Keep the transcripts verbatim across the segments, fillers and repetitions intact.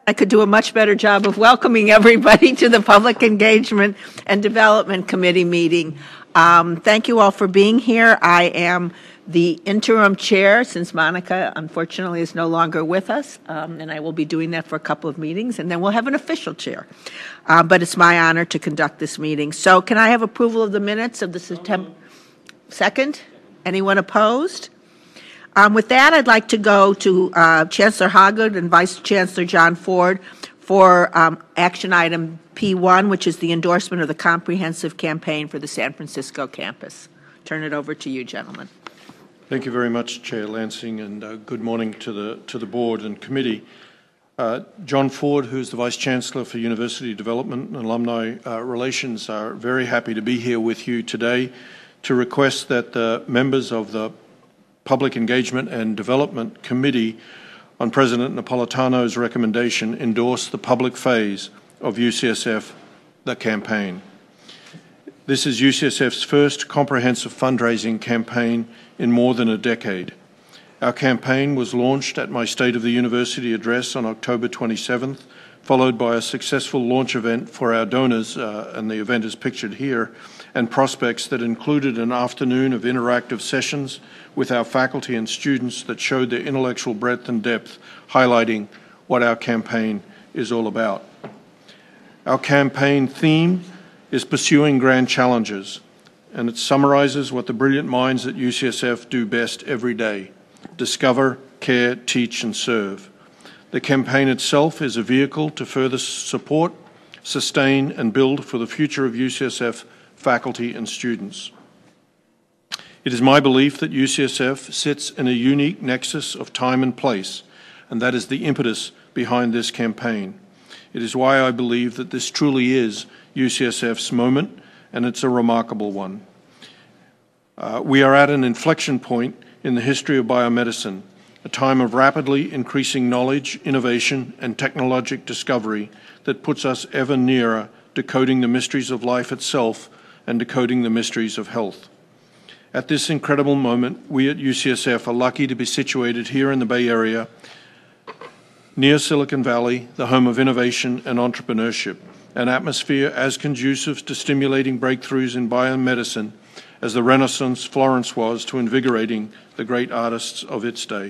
I could do a much better job of welcoming everybody to the Public Engagement and Development Committee meeting. Um, thank you all for being here. I am the interim chair since Monica, unfortunately, is no longer with us, um, and I will be doing that for a couple of meetings, and then we'll have an official chair. Uh, but it's my honor to conduct this meeting. So can I have approval of the minutes of the September? Second? Anyone opposed? Um, with that, I'd like to go to uh, Chancellor Hoggard and Vice Chancellor John Ford for um, action item P one, which is the endorsement of the comprehensive campaign for the San Francisco campus. Turn it over to you, gentlemen. Thank you very much, Chair Lansing, and uh, good morning to the to the board and committee. Uh, John Ford, who is the Vice Chancellor for University Development and Alumni uh, Relations, are very happy to be here with you today to request that the members of the Public Engagement and Development Committee on President Napolitano's recommendation endorse the public phase of U C S F, the campaign. This is U C S F's first comprehensive fundraising campaign in more than a decade. Our campaign was launched at my State of the University address on October twenty-seventh, followed by a successful launch event for our donors, uh, and the event is pictured here, and prospects that included an afternoon of interactive sessions with our faculty and students that showed their intellectual breadth and depth, highlighting what our campaign is all about. Our campaign theme is Pursuing Grand Challenges, and it summarizes what the brilliant minds at U C S F do best every day: discover, care, teach, and serve. The campaign itself is a vehicle to further support, sustain, and build for the future of U C S F faculty and students. It is my belief that U C S F sits in a unique nexus of time and place, and that is the impetus behind this campaign. It is why I believe that this truly is U C S F's moment, and it's a remarkable one. Uh, we are at an inflection point in the history of biomedicine, a time of rapidly increasing knowledge, innovation, and technologic discovery that puts us ever nearer decoding the mysteries of life itself and decoding the mysteries of health. At this incredible moment, we at U C S F are lucky to be situated here in the Bay Area, near Silicon Valley, the home of innovation and entrepreneurship, an atmosphere as conducive to stimulating breakthroughs in biomedicine as the Renaissance Florence was to invigorating the great artists of its day.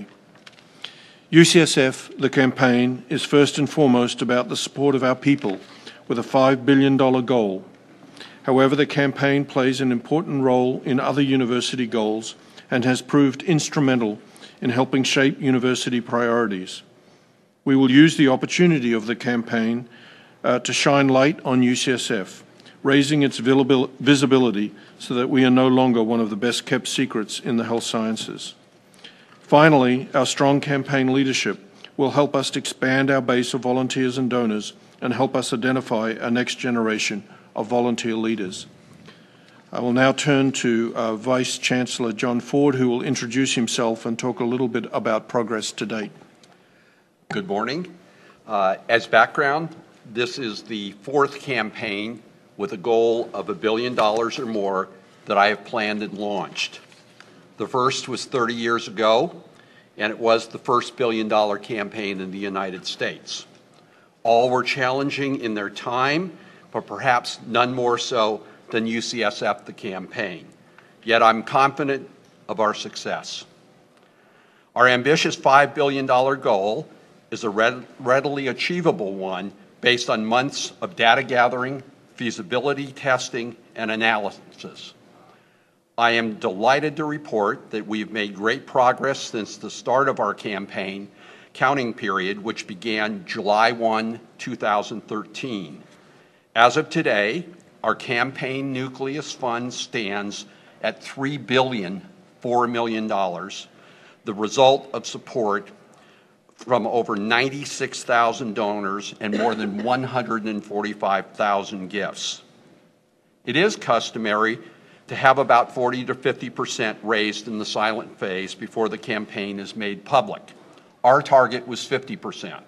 U C S F, the campaign, is first and foremost about the support of our people with a five billion dollar goal. However, the campaign plays an important role in other university goals and has proved instrumental in helping shape university priorities. We will use the opportunity of the campaign uh, to shine light on U C S F, raising its visibility so that we are no longer one of the best-kept secrets in the health sciences. Finally, our strong campaign leadership will help us to expand our base of volunteers and donors and help us identify our next generation of volunteer leaders. I will now turn to uh, Vice Chancellor John Ford, who will introduce himself and talk a little bit about progress to date. Good morning. Uh, as background, this is the fourth campaign with a goal of a billion dollars or more that I have planned and launched. The first was thirty years ago, and it was the first billion dollar campaign in the United States. All were challenging in their time, but perhaps none more so than U C S F, the campaign. Yet I'm confident of our success. Our ambitious five billion dollar goal is a readily achievable one based on months of data gathering, feasibility testing, and analysis. I am delighted to report that we've made great progress since the start of our campaign counting period, which began July first, two thousand thirteen. As of today, our campaign nucleus fund stands at three billion four million dollars, the result of support from over ninety-six thousand donors and more than one hundred forty-five thousand gifts. It is customary to have about forty to fifty percent raised in the silent phase before the campaign is made public. Our target was fifty percent,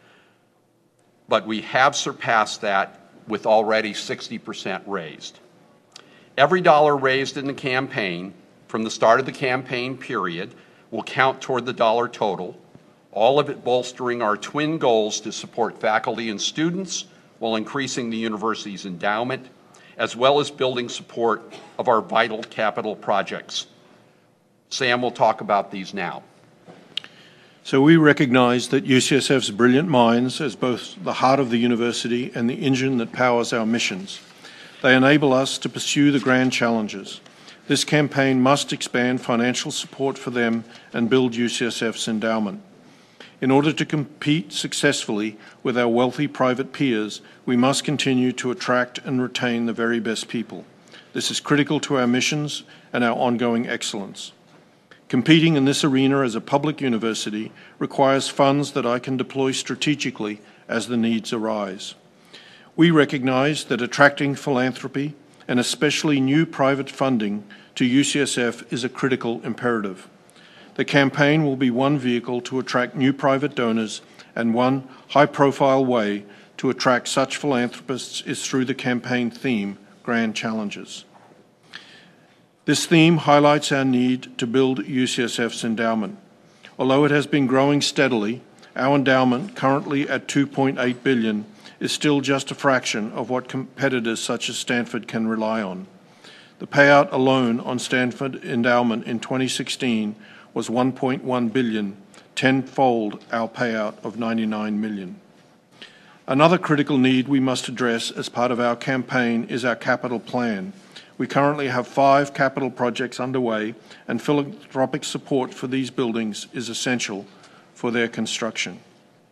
but we have surpassed that with already sixty percent raised. Every dollar raised in the campaign from the start of the campaign period will count toward the dollar total. all of it bolstering our twin goals to support faculty and students while increasing the university's endowment, as well as building support of our vital capital projects. Sam will talk about these now. So we recognize that U C S F's brilliant minds as both the heart of the university and the engine that powers our missions. They enable us to pursue the grand challenges. This campaign must expand financial support for them and build U C S F's endowment. In order to compete successfully with our wealthy private peers, we must continue to attract and retain the very best people. This is critical to our missions and our ongoing excellence. Competing in this arena as a public university requires funds that I can deploy strategically as the needs arise. We recognize that attracting philanthropy, and especially new private funding, to U C S F is a critical imperative. The campaign will be one vehicle to attract new private donors, and one high-profile way to attract such philanthropists is through the campaign theme, Grand Challenges. This theme highlights our need to build U C S F's endowment. Although it has been growing steadily, our endowment, currently at two point eight billion dollars, is still just a fraction of what competitors such as Stanford can rely on. The payout alone on Stanford endowment in twenty sixteen was one point one billion dollars, tenfold our payout of ninety-nine million dollars. Another critical need we must address as part of our campaign is our capital plan. We currently have five capital projects underway, and philanthropic support for these buildings is essential for their construction.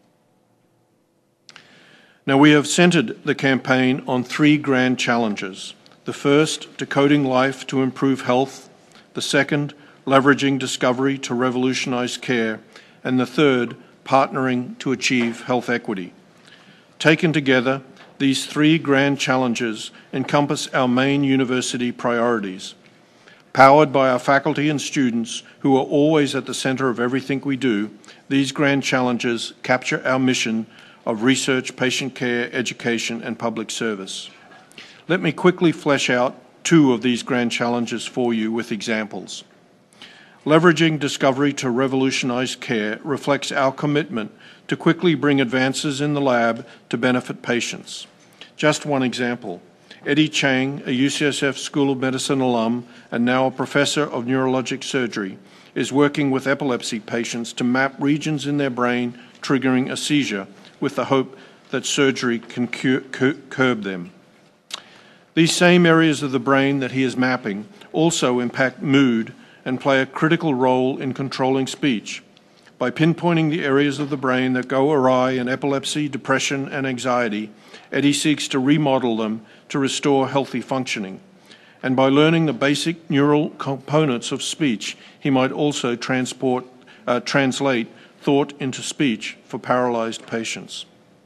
Now, we have centered the campaign on three grand challenges. The first, decoding life to improve health. The second, leveraging discovery to revolutionize care. And the third, partnering to achieve health equity. Taken together, these three grand challenges encompass our main university priorities. Powered by our faculty and students, who are always at the center of everything we do, these grand challenges capture our mission of research, patient care, education, and public service. Let me quickly flesh out two of these grand challenges for you with examples. Leveraging discovery to revolutionize care reflects our commitment to quickly bring advances in the lab to benefit patients. Just one example. Eddie Chang, a U C S F School of Medicine alum and now a professor of neurologic surgery, is working with epilepsy patients to map regions in their brain triggering a seizure with the hope that surgery can cur curb them. These same areas of the brain that he is mapping also impact mood and play a critical role in controlling speech. By pinpointing the areas of the brain that go awry in epilepsy, depression, and anxiety, Eddie seeks to remodel them to restore healthy functioning. And by learning the basic neural components of speech, he might also transport, uh, translate thought into speech for paralyzed patients.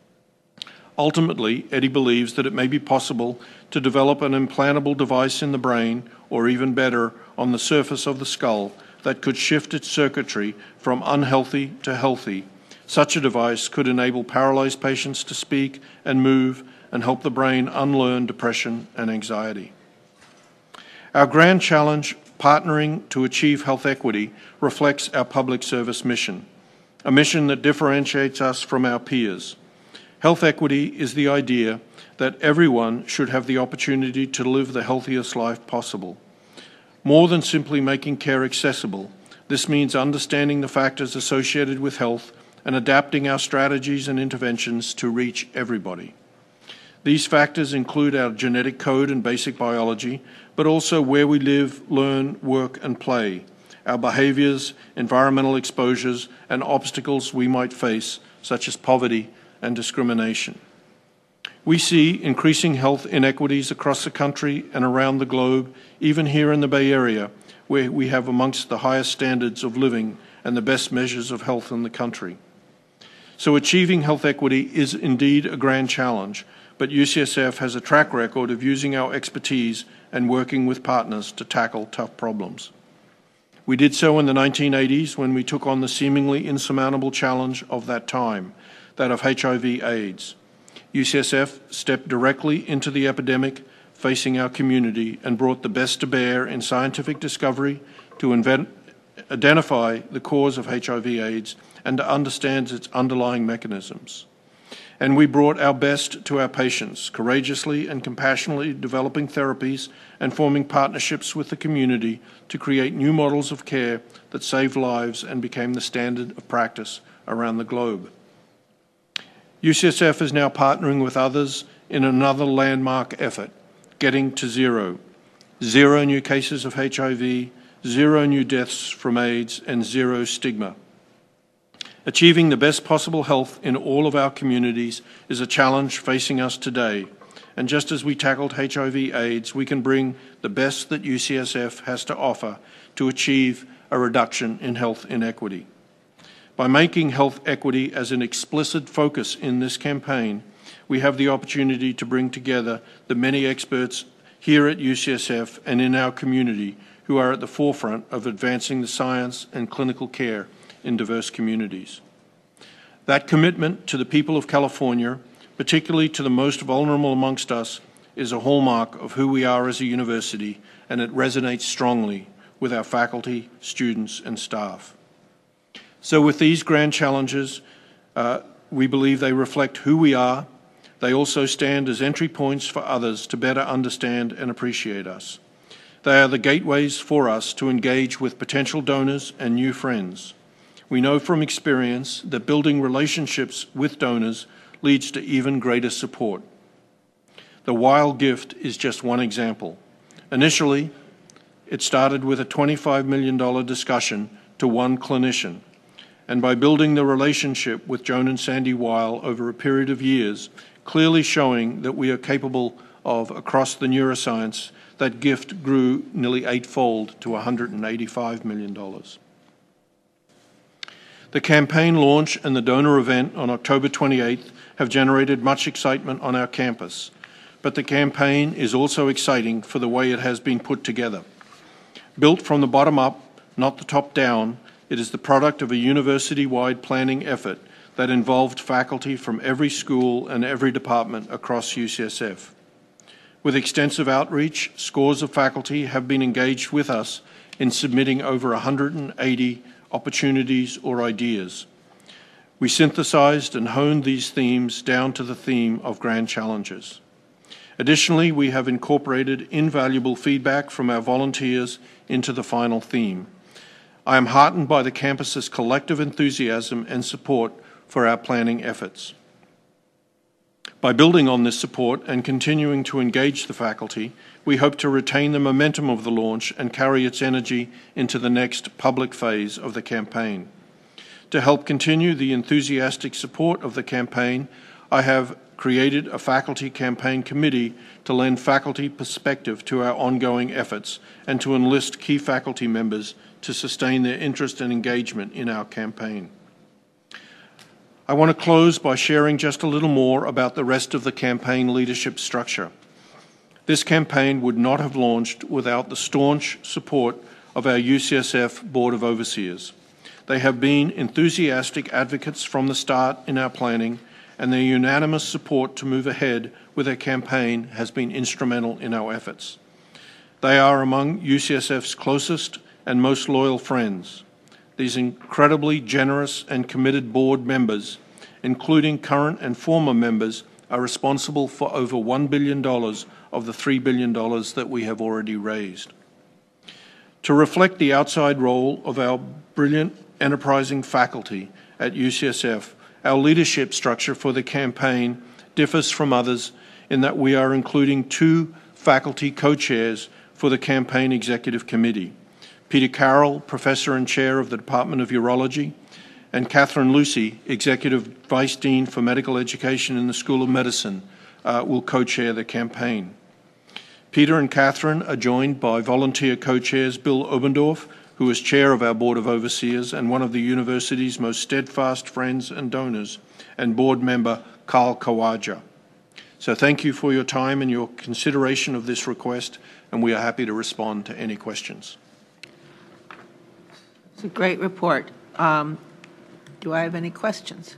Ultimately, Eddie believes that it may be possible to develop an implantable device in the brain, or even better, on the surface of the skull, that could shift its circuitry from unhealthy to healthy. Such a device could enable paralyzed patients to speak and move and help the brain unlearn depression and anxiety. Our grand challenge, partnering to achieve health equity, reflects our public service mission, a mission that differentiates us from our peers. Health equity is the idea that everyone should have the opportunity to live the healthiest life possible. More than simply making care accessible, this means understanding the factors associated with health and adapting our strategies and interventions to reach everybody. These factors include our genetic code and basic biology, but also where we live, learn, work, and play, our behaviors, environmental exposures, and obstacles we might face, such as poverty and discrimination. We see increasing health inequities across the country and around the globe, even here in the Bay Area, where we have amongst the highest standards of living and the best measures of health in the country. So achieving health equity is indeed a grand challenge, but U C S F has a track record of using our expertise and working with partners to tackle tough problems. We did so in the nineteen eighties when we took on the seemingly insurmountable challenge of that time, that of H I V AIDS. U C S F stepped directly into the epidemic facing our community and brought the best to bear in scientific discovery to invent, identify the cause of H I V AIDS and understands its underlying mechanisms. And we brought our best to our patients, courageously and compassionately developing therapies and forming partnerships with the community to create new models of care that saved lives and became the standard of practice around the globe. U C S F is now partnering with others in another landmark effort, Getting to Zero. Zero new cases of H I V, zero new deaths from AIDS, and zero stigma. Achieving the best possible health in all of our communities is a challenge facing us today. And just as we tackled H I V AIDS, we can bring the best that U C S F has to offer to achieve a reduction in health inequity. By making health equity as an explicit focus in this campaign, we have the opportunity to bring together the many experts here at U C S F and in our community who are at the forefront of advancing the science and clinical care in diverse communities. That commitment to the people of California, particularly to the most vulnerable amongst us, is a hallmark of who we are as a university, and it resonates strongly with our faculty, students, and staff. So with these grand challenges, uh, we believe they reflect who we are. They also stand as entry points for others to better understand and appreciate us. They are the gateways for us to engage with potential donors and new friends. We know from experience that building relationships with donors leads to even greater support. The Weill Gift is just one example. Initially, it started with a twenty-five million dollars discussion to one clinician, and by building the relationship with Joan and Sandy Weill over a period of years, clearly showing that we are capable of, across the neuroscience, that gift grew nearly eightfold to one hundred eighty-five million dollars. The campaign launch and the donor event on October twenty-eighth have generated much excitement on our campus, but the campaign is also exciting for the way it has been put together. Built from the bottom up, not the top down, it is the product of a university-wide planning effort that involved faculty from every school and every department across U C S F. With extensive outreach, scores of faculty have been engaged with us in submitting over one hundred eighty opportunities or ideas. We synthesized and honed these themes down to the theme of grand challenges. Additionally, we have incorporated invaluable feedback from our volunteers into the final theme. I am heartened by the campus's collective enthusiasm and support for our planning efforts. By building on this support and continuing to engage the faculty, we hope to retain the momentum of the launch and carry its energy into the next public phase of the campaign. To help continue the enthusiastic support of the campaign, I have created a faculty campaign committee to lend faculty perspective to our ongoing efforts and to enlist key faculty members to sustain their interest and engagement in our campaign. I want to close by sharing just a little more about the rest of the campaign leadership structure. This campaign would not have launched without the staunch support of our U C S F Board of Overseers. They have been enthusiastic advocates from the start in our planning, and their unanimous support to move ahead with our campaign has been instrumental in our efforts. They are among U C S F's closest and most loyal friends. These incredibly generous and committed board members, including current and former members, are responsible for over one billion dollars of the three billion dollars that we have already raised. To reflect the outside role of our brilliant, enterprising faculty at U C S F, our leadership structure for the campaign differs from others in that we are including two faculty co-chairs for the campaign executive committee. Peter Carroll, Professor and Chair of the Department of Urology, and Catherine Lucy, Executive Vice Dean for Medical Education in the School of Medicine, uh, will co-chair the campaign. Peter and Catherine are joined by volunteer co-chairs Bill Obendorf, who is Chair of our Board of Overseers and one of the university's most steadfast friends and donors, and board member Carl Kawaja. So thank you for your time and your consideration of this request, and we are happy to respond to any questions. It's a great report. Um, do I have any questions?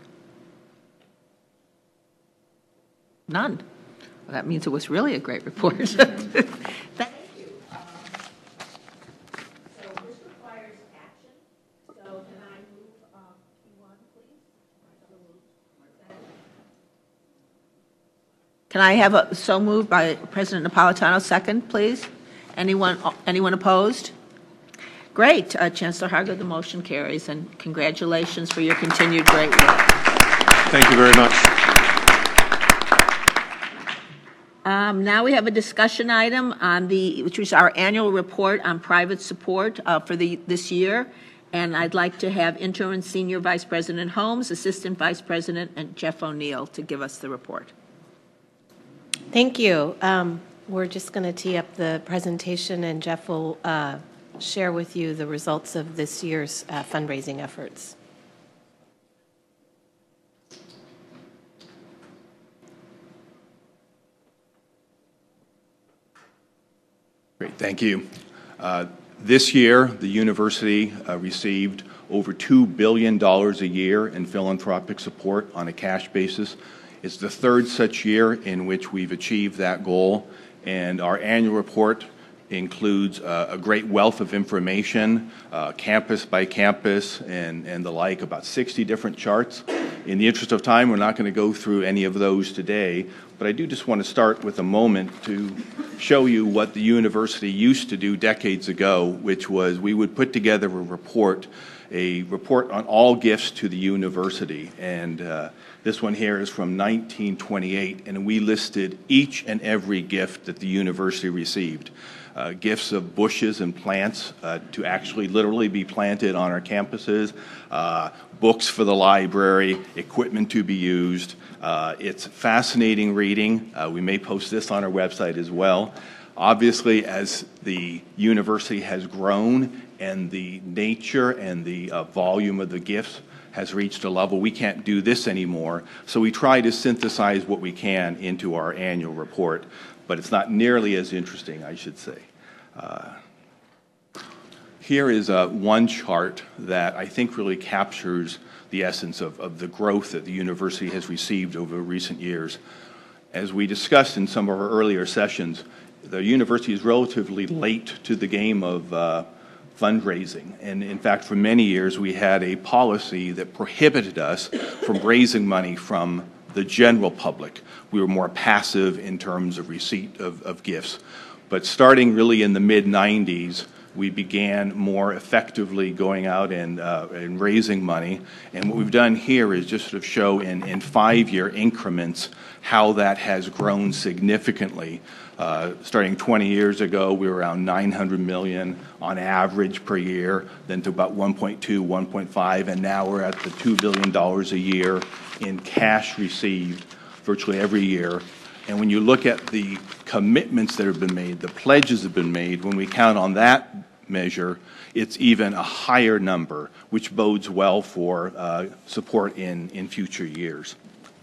None. Well, that means it was really a great report. Thank you. Um, so this requires action. Can I have a so moved by President Napolitano? Second, please. Anyone, anyone opposed? Great. Uh, Chancellor Harger, the motion carries, and congratulations for your continued great work. Thank you very much. Um, now we have a discussion item on the, which is our annual report on private support uh, for the this year, and I'd like to have Interim Senior Vice President Holmes, Assistant Vice President, and Jeff O'Neill to give us the report. Thank you. Um, we're just going to tee up the presentation, and Jeff will uh, share with you the results of this year's uh, fundraising efforts. Great, thank you. Uh, this year, the university uh, received over two billion dollars a year in philanthropic support on a cash basis. It's the third such year in which we've achieved that goal, and our annual report includes uh, a great wealth of information, uh, campus by campus and, and the like, about sixty different charts. In the interest of time, we're not going to go through any of those today, but I do just want to start with a moment to show you what the university used to do decades ago, which was we would put together a report, a report on all gifts to the university. And uh, this one here is from nineteen twenty-eight, and we listed each and every gift that the university received. Uh, gifts of bushes and plants uh, to actually literally be planted on our campuses, uh, books for the library, equipment to be used. Uh, it's fascinating reading. Uh, we may post this on our website as well. Obviously, as the university has grown and the nature and the uh, volume of the gifts has reached a level we can't do this anymore, so we try to synthesize what we can into our annual report. But it's not nearly as interesting, I should say. Uh, here is uh, one chart that I think really captures the essence of, of the growth that the university has received over recent years. As we discussed in some of our earlier sessions, the university is relatively late to the game of uh, fundraising. And in fact, for many years, we had a policy that prohibited us from raising money from the general public. We were more passive in terms of receipt of, of gifts. But starting really in the mid nineties, we began more effectively going out and, uh, and raising money. And what we've done here is just sort of show in, in five-year increments how that has grown significantly. Uh, starting twenty years ago, we were around nine hundred million on average per year, then to about one point two, one point five, and now we're at the two billion dollars a year in cash received virtually every year. And when you look at the commitments that have been made, the pledges that have been made, when we count on that measure, it's even a higher number, which bodes well for uh, support in, in future years.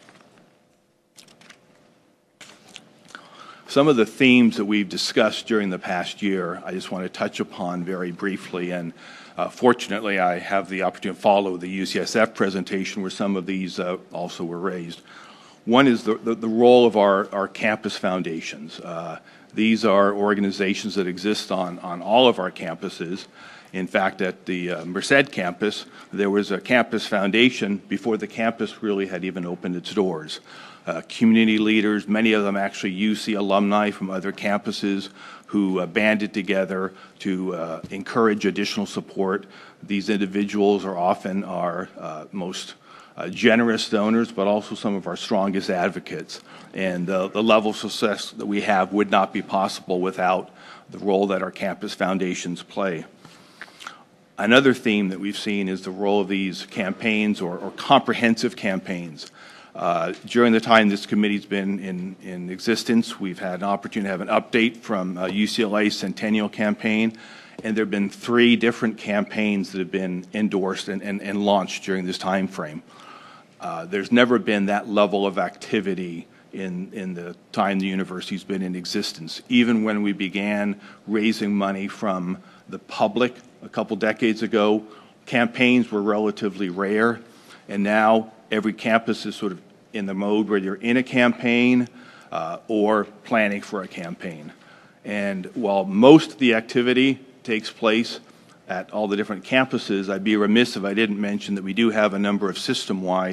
Some of the themes that we've discussed during the past year, I just want to touch upon very briefly. And uh, fortunately, I have the opportunity to follow the U C S F presentation where some of these uh, also were raised. One is the, the, the role of our, our campus foundations. Uh, these are organizations that exist on, on all of our campuses. In fact, at the uh, Merced campus, there was a campus foundation before the campus really had even opened its doors. Uh, community leaders, many of them actually U C alumni from other campuses who uh, banded together to uh, encourage additional support. These individuals are often our uh, most uh, generous donors, but also some of our strongest advocates. And uh, the level of success that we have would not be possible without the role that our campus foundations play. Another theme that we've seen is the role of these campaigns or, or comprehensive campaigns. Uh, during the time this committee's been in, in existence, we've had an opportunity to have an update from uh, U C L A Centennial Campaign, and there have been three different campaigns that have been endorsed and, and, and launched during this time frame. Uh, there's never been that level of activity in, in the time the university's been in existence. Even when we began raising money from the public a couple decades ago, campaigns were relatively rare, and now every campus is sort of in the mode where you're in a campaign uh, or planning for a campaign. And while most of the activity takes place at all the different campuses, I'd be remiss if I didn't mention that we do have a number of system-wide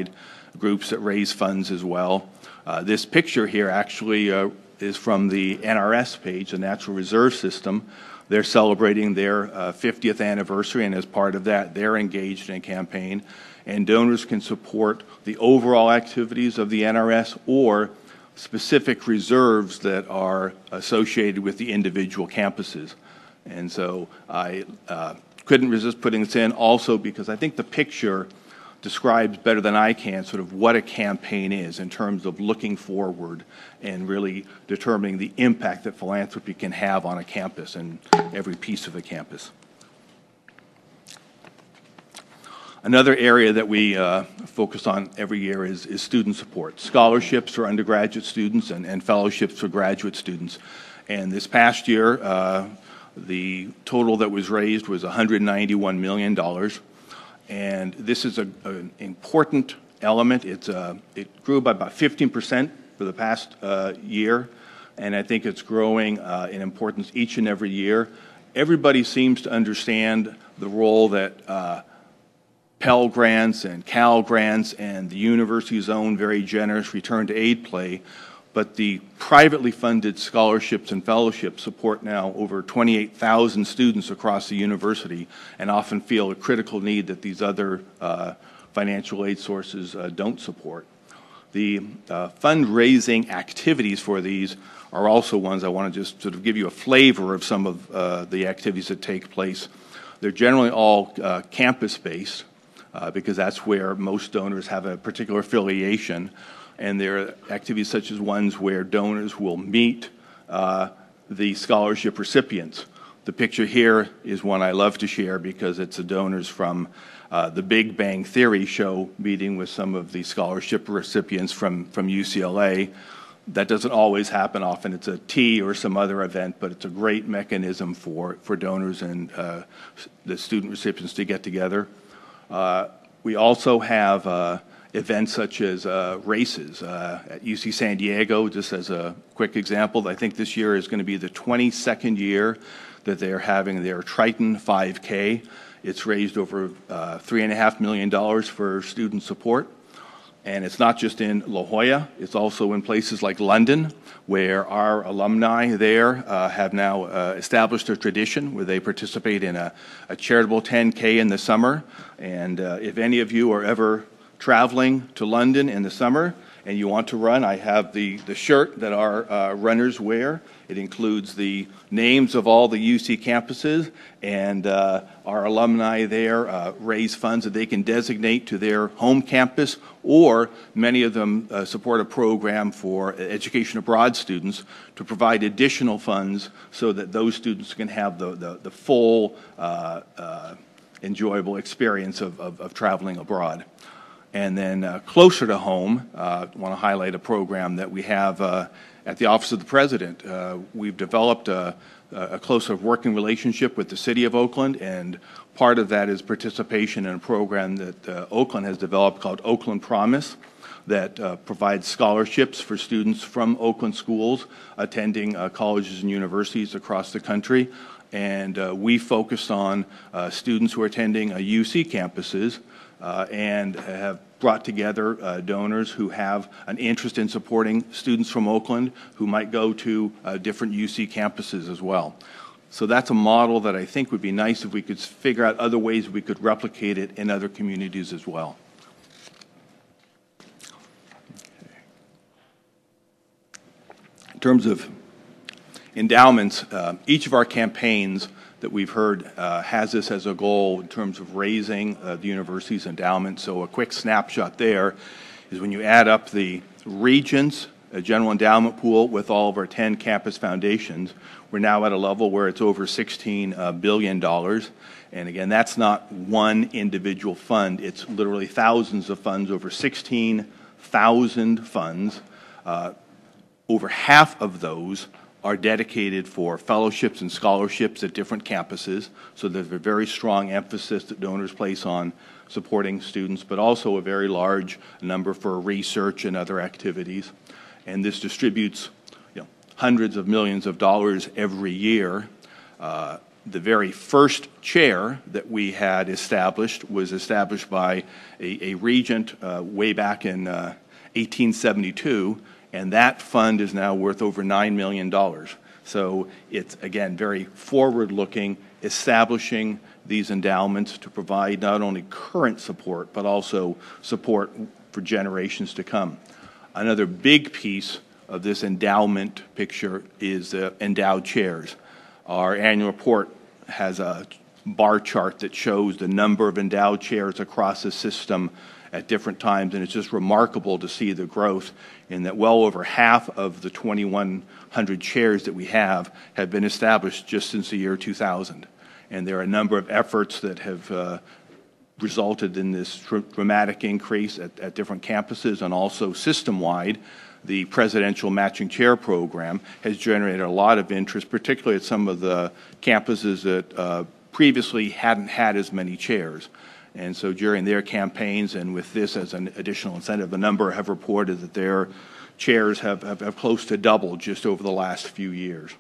groups that raise funds as well. Uh, this picture here actually uh, is from the N R S page, the Natural Reserve System. They're celebrating their uh, fiftieth anniversary, and as part of that, they're engaged in a campaign. And donors can support the overall activities of the N R S or specific reserves that are associated with the individual campuses. And so I uh, couldn't resist putting this in also because I think the picture describes better than I can sort of what a campaign is in terms of looking forward and really determining the impact that philanthropy can have on a campus and every piece of a campus. Another area that we uh, focus on every year is, is student support. Scholarships for undergraduate students and, and fellowships for graduate students. And this past year, uh, the total that was raised was one hundred ninety-one million dollars. And this is a, an important element. It's, uh, it grew by about fifteen percent for the past uh, year, and I think it's growing uh, in importance each and every year. Everybody seems to understand the role that uh, Pell Grants and Cal Grants and the university's own very generous return to aid play, but the privately funded scholarships and fellowships support now over twenty-eight thousand students across the university and often feel a critical need that these other uh, financial aid sources uh, don't support. The uh, fundraising activities for these are also ones I want to just sort of give you a flavor of some of uh, the activities that take place. They're generally all uh, campus-based uh, because that's where most donors have a particular affiliation. And there are activities such as ones where donors will meet uh, the scholarship recipients. The picture here is one I love to share because it's the donors from uh, the Big Bang Theory show meeting with some of the scholarship recipients from, from U C L A. That doesn't always happen. Often it's a tea or some other event, but it's a great mechanism for, for donors and uh, the student recipients to get together. Uh, we also have uh, events such as uh, races uh, at U C San Diego, just as a quick example. I think this year is going to be the twenty-second year that they're having their Triton five K. It's raised over uh, three and a half million dollars for student support. And it's not just in La Jolla, it's also in places like London, where our alumni there uh, have now uh, established a tradition where they participate in a, a charitable ten K in the summer. And uh, if any of you are ever traveling to London in the summer and you want to run, I have the, the shirt that our uh, runners wear. It includes the names of all the U C campuses, and uh, our alumni there uh, raise funds that they can designate to their home campus, or many of them uh, support a program for education abroad students to provide additional funds so that those students can have the, the, the full uh, uh, enjoyable experience of, of, of traveling abroad. And then uh, closer to home, uh, I want to highlight a program that we have uh, at the Office of the President. Uh, we've developed a, a closer working relationship with the City of Oakland, and part of that is participation in a program that uh, Oakland has developed called Oakland Promise that uh, provides scholarships for students from Oakland schools attending uh, colleges and universities across the country. And uh, we focus on uh, students who are attending uh, U C campuses uh, and have brought together uh, donors who have an interest in supporting students from Oakland who might go to uh, different U C campuses as well. So that's a model that I think would be nice if we could figure out other ways we could replicate it in other communities as well. Okay. In terms of endowments, uh, each of our campaigns that we've heard uh, has this as a goal in terms of raising uh, the university's endowment. So a quick snapshot there is when you add up the Regents a general endowment pool with all of our ten campus foundations, we're now at a level where it's over sixteen uh, billion dollars. And again, that's not one individual fund. It's literally thousands of funds, over sixteen thousand funds. Uh, over half of those are dedicated for fellowships and scholarships at different campuses, so there's a very strong emphasis that donors place on supporting students, but also a very large number for research and other activities. And this distributes, you know, hundreds of millions of dollars every year. Uh, the very first chair that we had established was established by a, a regent uh, way back in uh, eighteen seventy-two, and that fund is now worth over nine million dollars. So it's, again, very forward-looking, establishing these endowments to provide not only current support, but also support for generations to come. Another big piece of this endowment picture is uh, endowed chairs. Our annual report has a bar chart that shows the number of endowed chairs across the system at different times, and it's just remarkable to see the growth in that well over half of the twenty-one hundred chairs that we have have been established just since the year two thousand. And there are a number of efforts that have uh, resulted in this dramatic increase at, at different campuses, and also system-wide. The Presidential Matching Chair Program has generated a lot of interest, particularly at some of the campuses that uh, previously hadn't had as many chairs. And so during their campaigns, and with this as an additional incentive, a number have reported that their chairs have, have, have close to doubled just over the last few years.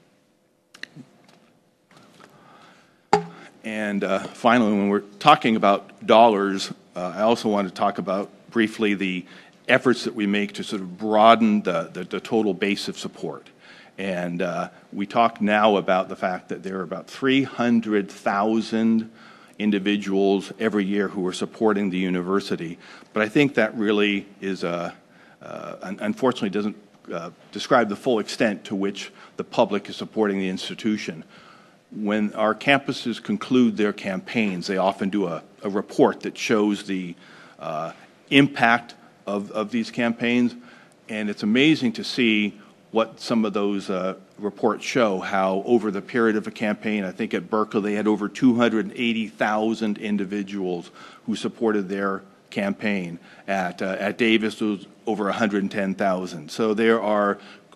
And uh, finally, when we're talking about dollars, uh, I also want to talk about briefly the efforts that we make to sort of broaden the, the, the total base of support. And uh, we talk now about the fact that there are about three hundred thousand individuals every year who are supporting the university. But I think that really is, a, uh, unfortunately, doesn't uh, describe the full extent to which the public is supporting the institution. When our campuses conclude their campaigns, they often do a, a report that shows the uh, impact of, of these campaigns, and it's amazing to see what some of those uh, reports show, how over the period of a campaign, I think at Berkeley they had over two hundred eighty thousand individuals who supported their campaign. At, uh, at Davis, it was over one hundred ten thousand. So there are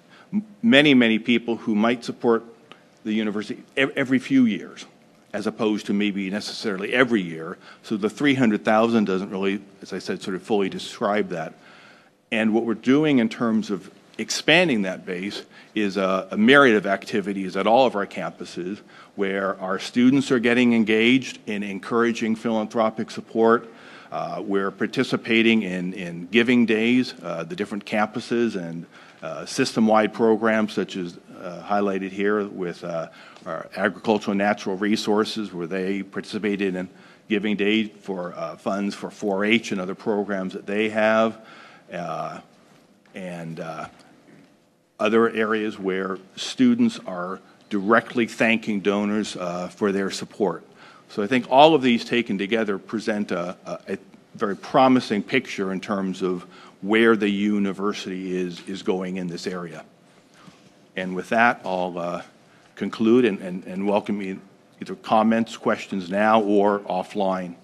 many, many people who might support the university every few years, as opposed to maybe necessarily every year. So the three hundred thousand doesn't really, as I said, sort of fully describe that. And what we're doing in terms of expanding that base is a, a myriad of activities at all of our campuses where our students are getting engaged in encouraging philanthropic support. Uh, we're participating in, in giving days, uh, the different campuses, and uh, system-wide programs such as uh, highlighted here with uh, our agricultural and natural resources, where they participated in giving day for uh, funds for four H and other programs that they have. Uh, and uh, other areas where students are directly thanking donors uh, for their support. So I think all of these taken together present a, a, a very promising picture in terms of where the university is, is going in this area. And with that, I'll uh, conclude and, and, and welcome you either comments, questions now, or offline.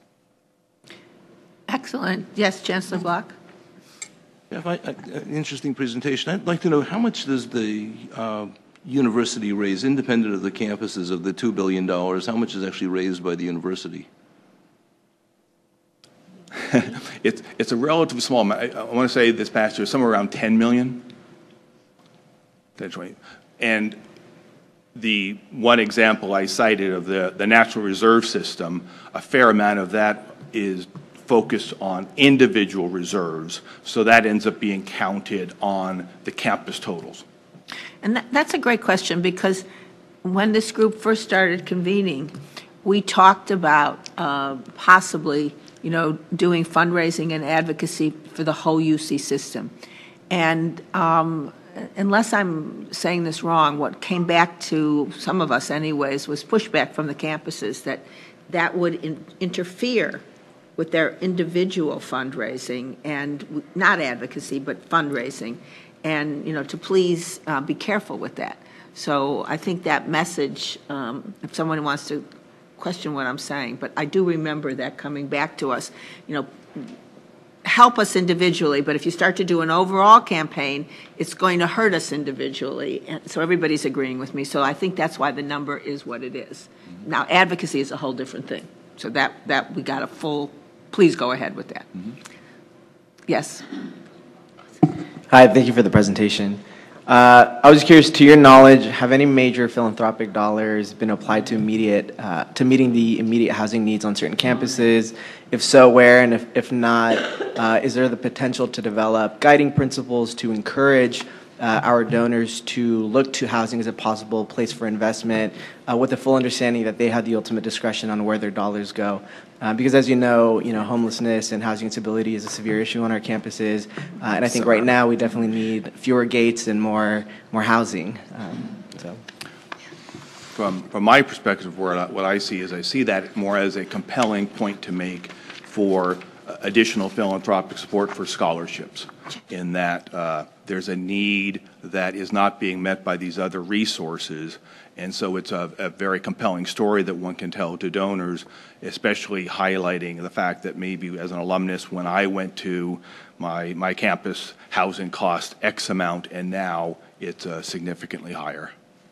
Excellent. Yes, Chancellor Block. Yeah, I, I, an interesting presentation. I'd like to know, how much does the uh, university raise, independent of the campuses, of the two billion dollars? How much is actually raised by the university? it's, it's a relatively small amount. I, I want to say this past year, somewhere around ten million dollars. That's right. And the one example I cited of the, the natural reserve system, a fair amount of that is focused on individual reserves, so that ends up being counted on the campus totals. And that, that's a great question, because when this group first started convening, we talked about uh, possibly, you know, doing fundraising and advocacy for the whole U C system. And um, unless I'm saying this wrong, what came back to some of us anyways was pushback from the campuses that that would in, interfere with their individual fundraising, and not advocacy, but fundraising, and, you know, to please uh, be careful with that. So I think that message, um, if someone wants to question what I'm saying, but I do remember that coming back to us, you know, help us individually, but if you start to do an overall campaign, it's going to hurt us individually. And so everybody's agreeing with me. So I think that's why the number is what it is. Now, advocacy is a whole different thing. So that, that we got a full, please go ahead with that. Mm-hmm. Yes. Hi, thank you for the presentation. Uh, I was curious, to your knowledge, have any major philanthropic dollars been applied to immediate uh, to meeting the immediate housing needs on certain campuses? If so, where? And if, if not, uh, is there the potential to develop guiding principles to encourage uh, our donors to look to housing as a possible place for investment, uh, with the full understanding that they have the ultimate discretion on where their dollars go? Uh, because as you know, you know, homelessness and housing instability is a severe issue on our campuses, uh, and I think right now we definitely need fewer gates and more more housing. Um, so, From from my perspective, where I, what I see is I see that more as a compelling point to make for uh, additional philanthropic support for scholarships, in that uh, there's a need that is not being met by these other resources. And so it's a, a very compelling story that one can tell to donors, especially highlighting the fact that maybe as an alumnus, when I went to my, my campus, housing cost X amount, and now it's uh, significantly higher.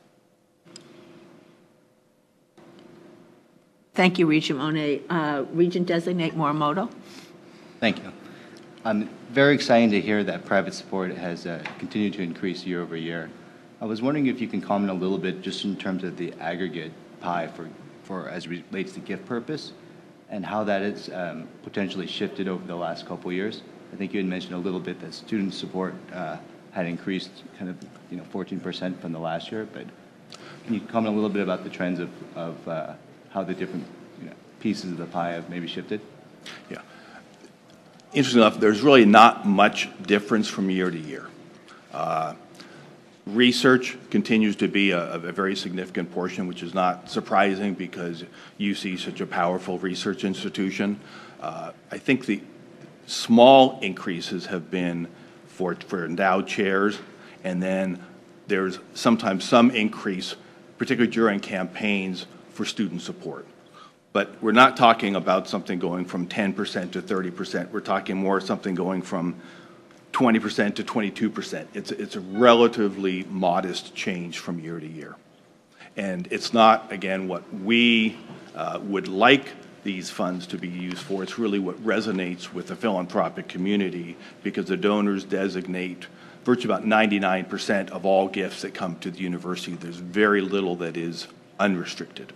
Thank you, Regent Monet. Uh, Regent Designate Morimoto. Thank you. I'm very excited to hear that private support has uh, continued to increase year over year. I was wondering if you can comment a little bit just in terms of the aggregate pie for, for as it relates to gift purpose and how that has um, potentially shifted over the last couple of years. I think you had mentioned a little bit that student support uh, had increased kind of, you know, fourteen percent from the last year, but can you comment a little bit about the trends of, of uh, how the different, you know, pieces of the pie have maybe shifted? Yeah. Interesting enough, there's really not much difference from year to year. Uh, Research continues to be a, a very significant portion, which is not surprising because U C is such a powerful research institution. Uh, I think the small increases have been for, for endowed chairs, and then there's sometimes some increase, particularly during campaigns, for student support. But we're not talking about something going from ten percent to thirty percent. We're talking more something going from twenty percent to twenty-two percent. It's, it's a relatively modest change from year to year. And it's not, again, what we uh, would like these funds to be used for. It's really what resonates with the philanthropic community, because the donors designate virtually about ninety-nine percent of all gifts that come to the university. There's very little that is unrestricted.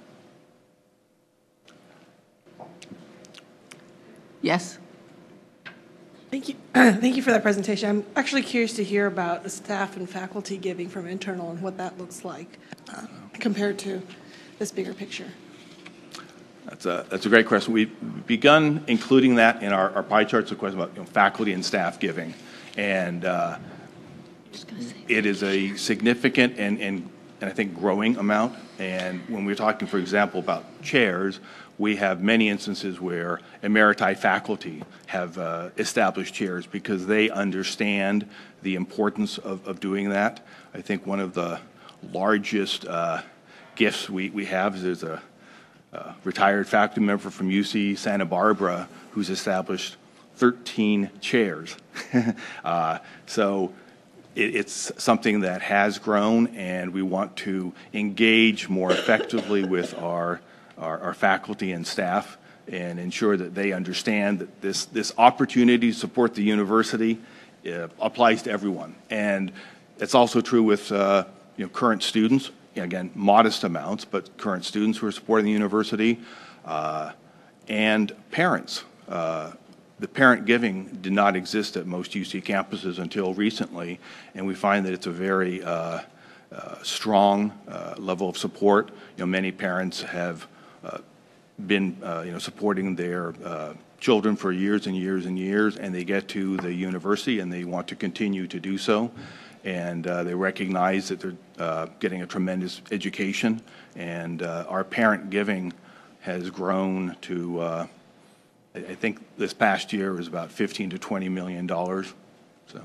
Yes. Thank you. Thank you for that presentation. I'm actually curious to hear about the staff and faculty giving from internal and what that looks like uh, compared to this bigger picture. That's a, that's a great question. We've begun including that in our, our pie charts, a question about, you know, faculty and staff giving. And uh, it is a significant and, and, and I think growing amount. And when we're talking, for example, about chairs, we have many instances where emeriti faculty have uh, established chairs because they understand the importance of, of doing that. I think one of the largest uh, gifts we, we have is there's a uh, retired faculty member from U C Santa Barbara who's established thirteen chairs. uh, so it, it's something that has grown, and we want to engage more effectively with our Our, our faculty and staff and ensure that they understand that this, this opportunity to support the university uh, applies to everyone. And it's also true with uh, you know, current students, again, modest amounts, but current students who are supporting the university, uh, and parents. Uh, the parent giving did not exist at most U C campuses until recently, and we find that it's a very uh, uh, strong uh, level of support. You know, many parents have Uh, been uh, you know, supporting their uh, children for years and years and years, and they get to the university and they want to continue to do so, and uh, they recognize that they're uh, getting a tremendous education, and uh, our parent giving has grown to uh, I, I think this past year was about fifteen to twenty million dollars. So.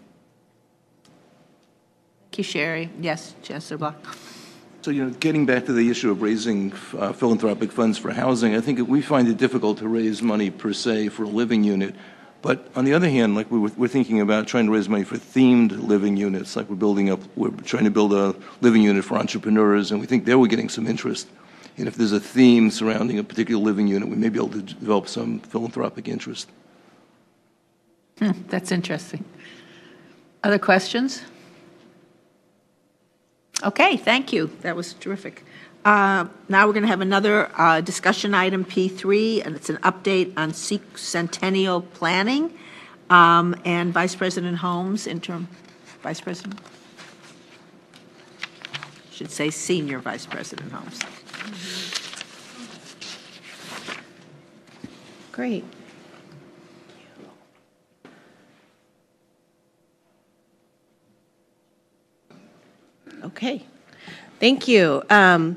Thank you, Sherry. Yes, Chancellor Block. So, you know, getting back to the issue of raising uh, philanthropic funds for housing, I think we find it difficult to raise money per se for a living unit. But on the other hand, like we were, we're thinking about trying to raise money for themed living units, like we're building up, we're trying to build a living unit for entrepreneurs, and we think there we're getting some interest. And if there's a theme surrounding a particular living unit, we may be able to develop some philanthropic interest. Hmm, that's interesting. Other questions? Okay, thank you. That was terrific. Uh, Now we're going to have another uh, discussion item, P three, and it's an update on centennial planning. Um, And Vice President Holmes, interim Vice President, should say Senior Vice President Holmes. Great. Okay, thank you. Um,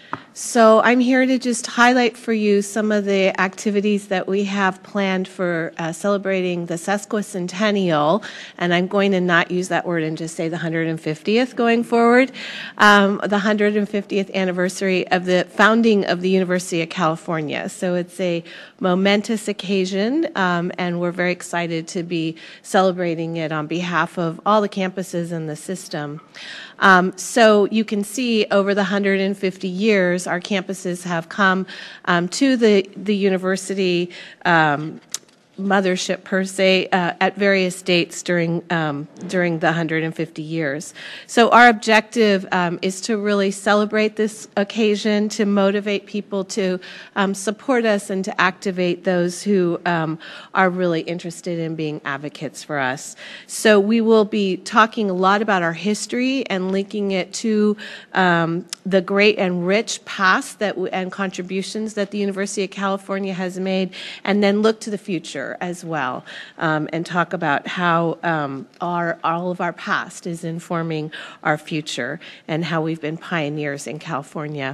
So I'm here to just highlight for you some of the activities that we have planned for uh, celebrating the sesquicentennial, and I'm going to not use that word and just say the one hundred fiftieth going forward, um, the one hundred fiftieth anniversary of the founding of the University of California. So it's a momentous occasion, um, and we're very excited to be celebrating it on behalf of all the campuses in the system. Um, so you can see over the one hundred fifty years, our campuses have come um, to the, the university um, mothership per se uh, at various dates during um, during the one hundred fifty years. So our objective um, is to really celebrate this occasion, to motivate people to um, support us and to activate those who um, are really interested in being advocates for us. So we will be talking a lot about our history and linking it to um, the great and rich past that w- and contributions that the University of California has made, and then look to the future as well, um, and talk about how um, our all of our past is informing our future and how we've been pioneers in California.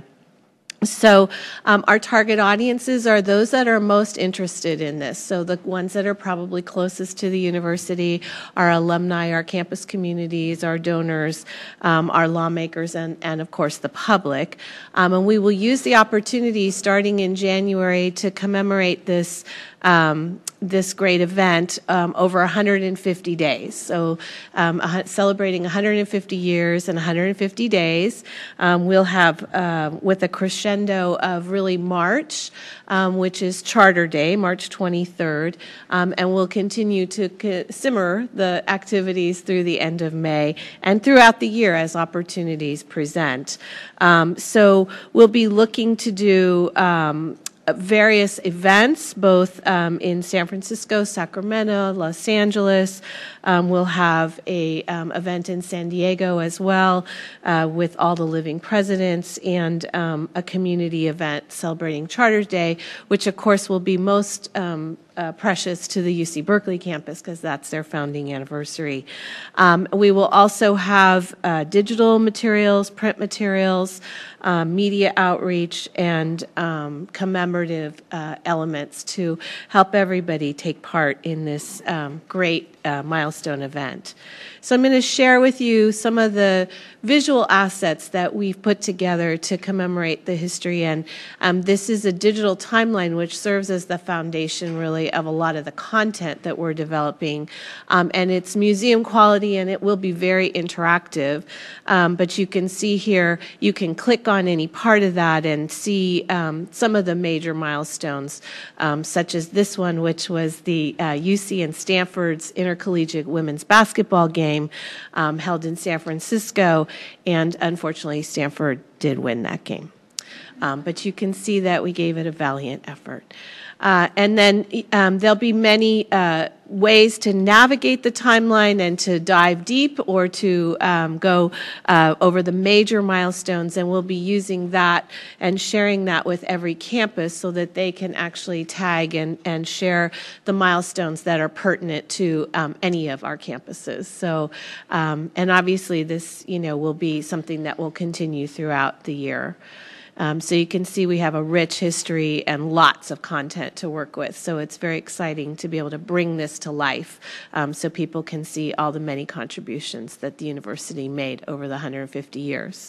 So um, our target audiences are those that are most interested in this. So the ones that are probably closest to the university, our alumni, our campus communities, our donors, um, our lawmakers, and, and of course the public. Um, and we will use the opportunity starting in January to commemorate this um, this great event um, over one hundred fifty days. So um, uh, celebrating one hundred fifty years and one hundred fifty days. Um, we'll have, uh, with a crescendo of really March, um, which is Charter Day, March twenty-third, um, and we'll continue to c- simmer the activities through the end of May and throughout the year as opportunities present. Um, so we'll be looking to do um, various events, both um, in San Francisco, Sacramento, Los Angeles. Um, we'll have a um, event in San Diego as well, uh, with all the living presidents, and um, a community event celebrating Charter Day, which of course will be most um, uh, precious to the U C Berkeley campus because that's their founding anniversary. Um, we will also have uh, digital materials, print materials, uh, media outreach, and um, commemorative uh, elements to help everybody take part in this um, great uh, milestone event. So I'm going to share with you some of the visual assets that we've put together to commemorate the history. And um, this is a digital timeline which serves as the foundation, really, of a lot of the content that we're developing. Um, and it's museum quality, and it will be very interactive. Um, but you can see here, you can click on any part of that and see um, some of the major milestones, um, such as this one, which was the uh, U C and Stanford's intercollegiate women's basketball game um, held in San Francisco. And unfortunately, Stanford did win that game. Um, but you can see that we gave it a valiant effort. Uh, and then um, there'll be many uh, ways to navigate the timeline and to dive deep, or to um, go uh, over the major milestones, and we'll be using that and sharing that with every campus so that they can actually tag and, and share the milestones that are pertinent to um, any of our campuses. So, um, and obviously this, you know, will be something that will continue throughout the year. Um, so you can see we have a rich history and lots of content to work with. So it's very exciting to be able to bring this to life, um, so people can see all the many contributions that the university made over the one hundred fifty years.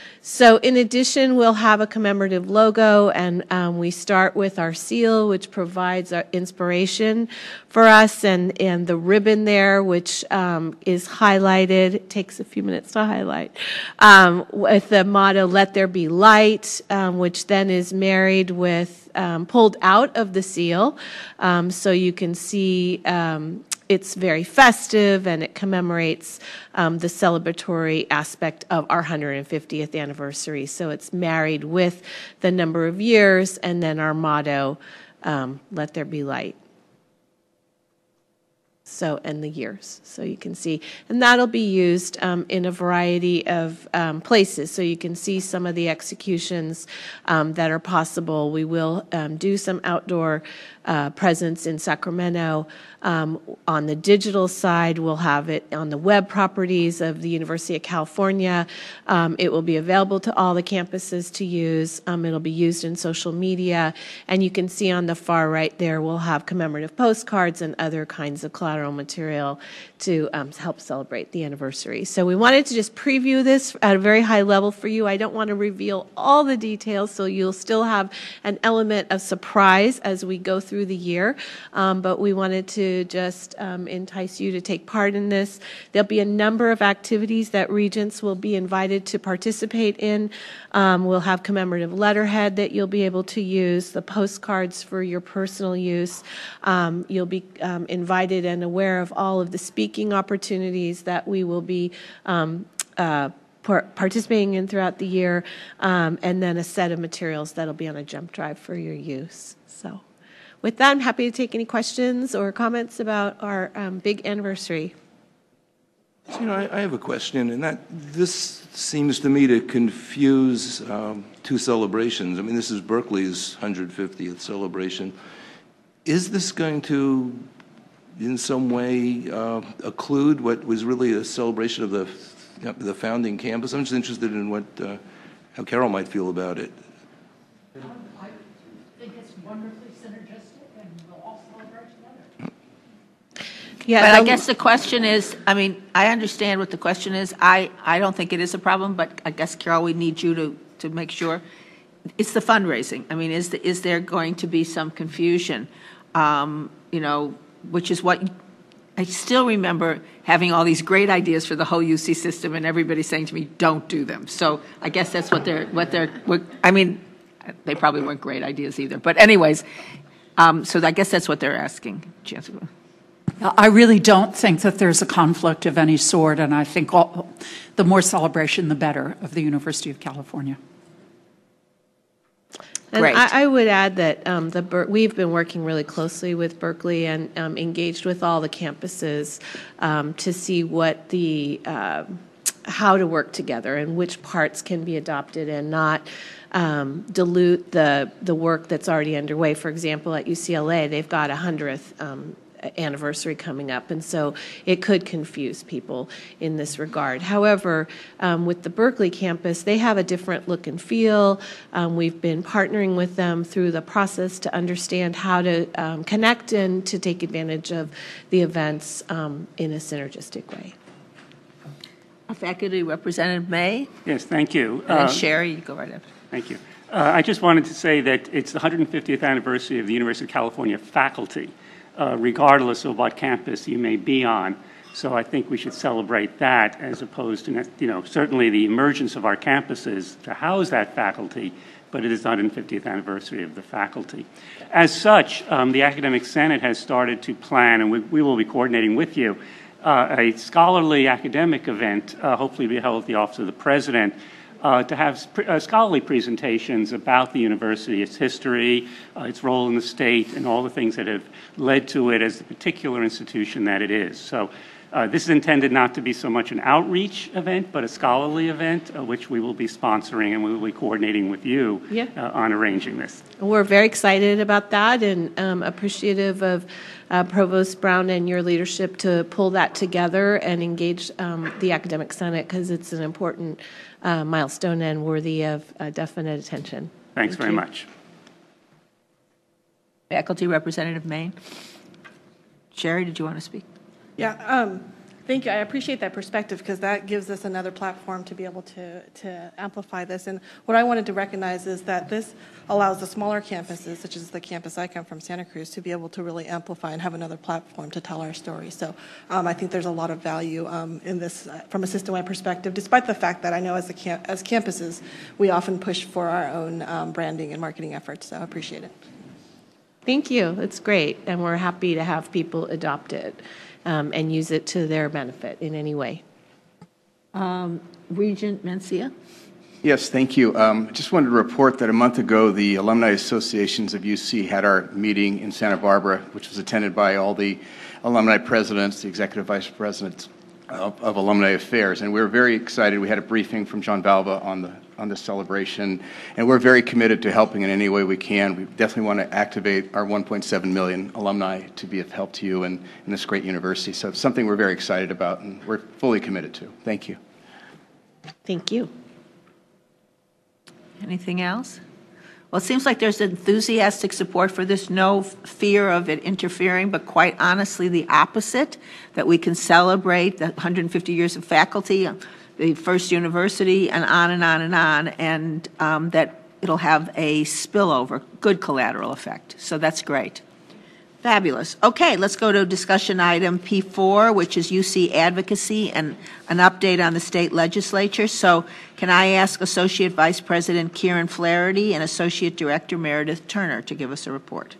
So in addition, we'll have a commemorative logo, and um, we start with our seal, which provides our inspiration for us, and, and the ribbon there, which um, is highlighted. It takes a few minutes to highlight, um, with the motto, "Let there be light," um, which then is married with, um, pulled out of the seal, um, so you can see um, it's very festive, and it commemorates um, the celebratory aspect of our one hundred fiftieth anniversary. So it's married with the number of years, and then our motto, um, "Let there be light." So, and the years, so you can see. And that'll be used um, in a variety of um, places. So you can see some of the executions um, that are possible. We will um, do some outdoor uh, presence in Sacramento. Um, on the digital side, we'll have it on the web properties of the University of California. Um, it will be available to all the campuses to use. Um, it'll be used in social media. And you can see on the far right there, we'll have commemorative postcards and other kinds of collateral material to um, help celebrate the anniversary. So we wanted to just preview this at a very high level for you. I don't want to reveal all the details, so you'll still have an element of surprise as we go through the year. Um, but we wanted to just um, entice you to take part in this. There'll be a number of activities that regents will be invited to participate in. Um, we'll have commemorative letterhead that you'll be able to use, the postcards for your personal use. Um, you'll be um, invited and aware of all of the speaking opportunities that we will be um, uh, par- participating in throughout the year, um, and then a set of materials that'll be on a jump drive for your use. So with that, I'm happy to take any questions or comments about our um, big anniversary. So, you know, I, I have a question, and that this seems to me to confuse um, two celebrations. I mean, this is Berkeley's one hundred fiftieth celebration. Is this going to, in some way, uh, occlude what was really a celebration of the you know, the founding campus? I'm just interested in what uh, how Carol might feel about it. I think it's wonderfully synergistic, and we'll all celebrate together. Yeah, But I um, guess the question is, I mean, I understand what the question is. I, I don't think it is a problem, but I guess, Carol, we need you to, to make sure. It's the fundraising. I mean, is, the, is there going to be some confusion? Um, you know, which is what I still remember having all these great ideas for the whole U C system, and everybody saying to me, "Don't do them." So I guess that's what they're what they're. What, I mean, they probably weren't great ideas either. But anyways, um, so I guess that's what they're asking, Chancellor. I really don't think that there's a conflict of any sort, and I think all, the more celebration, the better, of the University of California. And Great. I, I would add that um, the Ber- we've been working really closely with Berkeley and um, engaged with all the campuses um, to see what the uh, how to work together and which parts can be adopted and not um, dilute the the work that's already underway. For example, at U C L A, they've got a hundredth. Um, anniversary coming up, and so it could confuse people in this regard. However, um, with the Berkeley campus, they have a different look and feel. Um, we've been partnering with them through the process to understand how to um, connect and to take advantage of the events um, in a synergistic way. Faculty Representative May. Yes, thank you. And then Uh, Sherry, you go right after. Thank you. Uh, I just wanted to say that it's the one hundred fiftieth anniversary of the University of California faculty, uh, regardless of what campus you may be on. So I think we should celebrate that as opposed to, you know, certainly the emergence of our campuses to house that faculty, but it is the one hundred fiftieth anniversary of the faculty. As such, um, the Academic Senate has started to plan, and we, we will be coordinating with you, uh, a scholarly academic event, uh, hopefully be held at the Office of the President, Uh, to have sp- uh, scholarly presentations about the university, its history, uh, its role in the state, and all the things that have led to it as the particular institution that it is. So uh, this is intended not to be so much an outreach event, but a scholarly event, uh, which we will be sponsoring, and we will be coordinating with you Yeah. uh, on arranging this. We're very excited about that and um, appreciative of uh, Provost Brown and your leadership to pull that together and engage um, the Academic Senate, because it's an important uh, milestone and worthy of uh, definite attention. Thanks Thank very you. much. Faculty Representative May. Sherry, did you want to speak? Yeah, um, thank you. I appreciate that perspective because that gives us another platform to be able to, to amplify this. And what I wanted to recognize is that this allows the smaller campuses, such as the campus I come from, Santa Cruz, to be able to really amplify and have another platform to tell our story. So um, I think there's a lot of value um, in this uh, from a system-wide perspective, despite the fact that I know as, the cam- as campuses, we often push for our own um, branding and marketing efforts. So I appreciate it. Thank you. It's great, and we're happy to have people adopt it. um, and use it to their benefit in any way. Um, Regent Mencia? Yes, thank you. Um, just wanted to report that a month ago, the Alumni Associations of U C had our meeting in Santa Barbara, which was attended by all the alumni presidents, the executive vice presidents of, of Alumni Affairs, and we were very excited. We had a briefing from John Balva on the on the celebration, and we're very committed to helping in any way we can. We definitely want to activate our one point seven million alumni to be of help to you and in this great university. So it's something we're very excited about, and we're fully committed to. Thank you. Thank you. Anything else? Well, it seems like there's enthusiastic support for this, no fear of it interfering, but quite honestly, the opposite, that we can celebrate the one hundred fifty years of faculty, the first university, and on and on and on, and um, that it'll have a spillover, good collateral effect. So that's great. Fabulous. Okay, let's go to discussion item P four, which is U C advocacy and an update on the state legislature. So can I ask Associate Vice President Kieran Flaherty and Associate Director Meredith Turner to give us a report?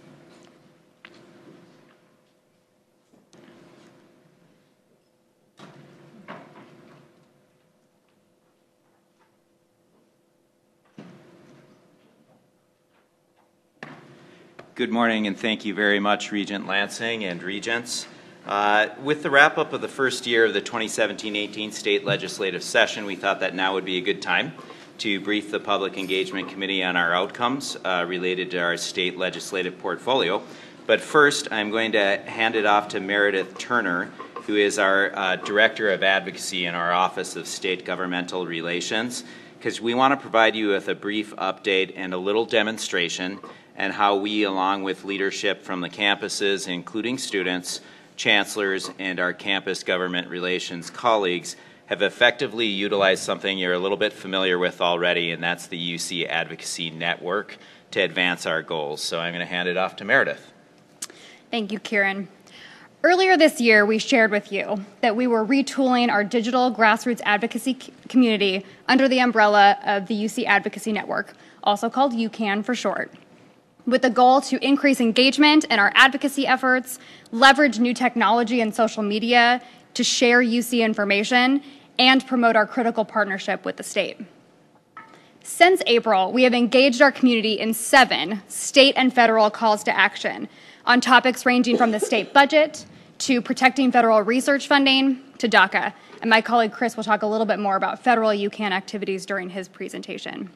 Good morning, and thank you very much, Regent Lansing and Regents. Uh, with the wrap-up of the first year of the twenty seventeen eighteen state legislative session, we thought that now would be a good time to brief the Public Engagement Committee on our outcomes uh, related to our state legislative portfolio. But first, I'm going to hand it off to Meredith Turner, who is our uh, Director of Advocacy in our Office of State Governmental Relations, because we want to provide you with a brief update and a little demonstration and how we, along with leadership from the campuses, including students, chancellors, and our campus government relations colleagues, have effectively utilized something you're a little bit familiar with already, and that's the U C Advocacy Network to advance our goals. So I'm going to hand it off to Meredith. Thank you, Kieran. Earlier this year, we shared with you that we were retooling our digital grassroots advocacy community under the umbrella of the U C Advocacy Network, also called U CAN for short, with the goal to increase engagement in our advocacy efforts, leverage new technology and social media to share U C information, and promote our critical partnership with the state. Since April, we have engaged our community in seven state and federal calls to action on topics ranging from the state budget to protecting federal research funding to DACA. And my colleague Chris will talk a little bit more about federal U CAN activities during his presentation.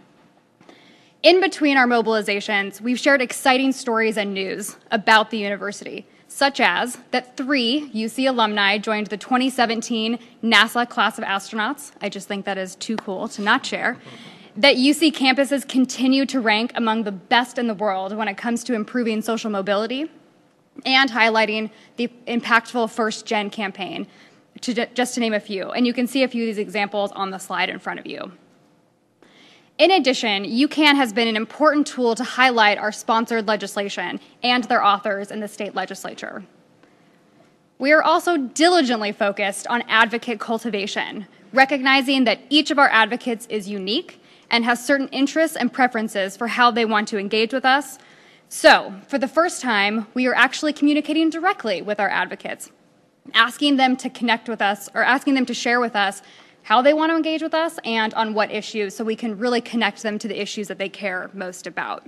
In between our mobilizations, we've shared exciting stories and news about the university, such as that three U C alumni joined the twenty seventeen NASA class of astronauts. I just think that is too cool to not share. That U C campuses continue to rank among the best in the world when it comes to improving social mobility, and highlighting the impactful First Gen campaign, to, just to name a few. And you can see a few of these examples on the slide in front of you. In addition, U CAN has been an important tool to highlight our sponsored legislation and their authors in the state legislature. We are also diligently focused on advocate cultivation, recognizing that each of our advocates is unique and has certain interests and preferences for how they want to engage with us. So, for the first time, we are actually communicating directly with our advocates, asking them to connect with us or asking them to share with us how they want to engage with us and on what issues, so we can really connect them to the issues that they care most about.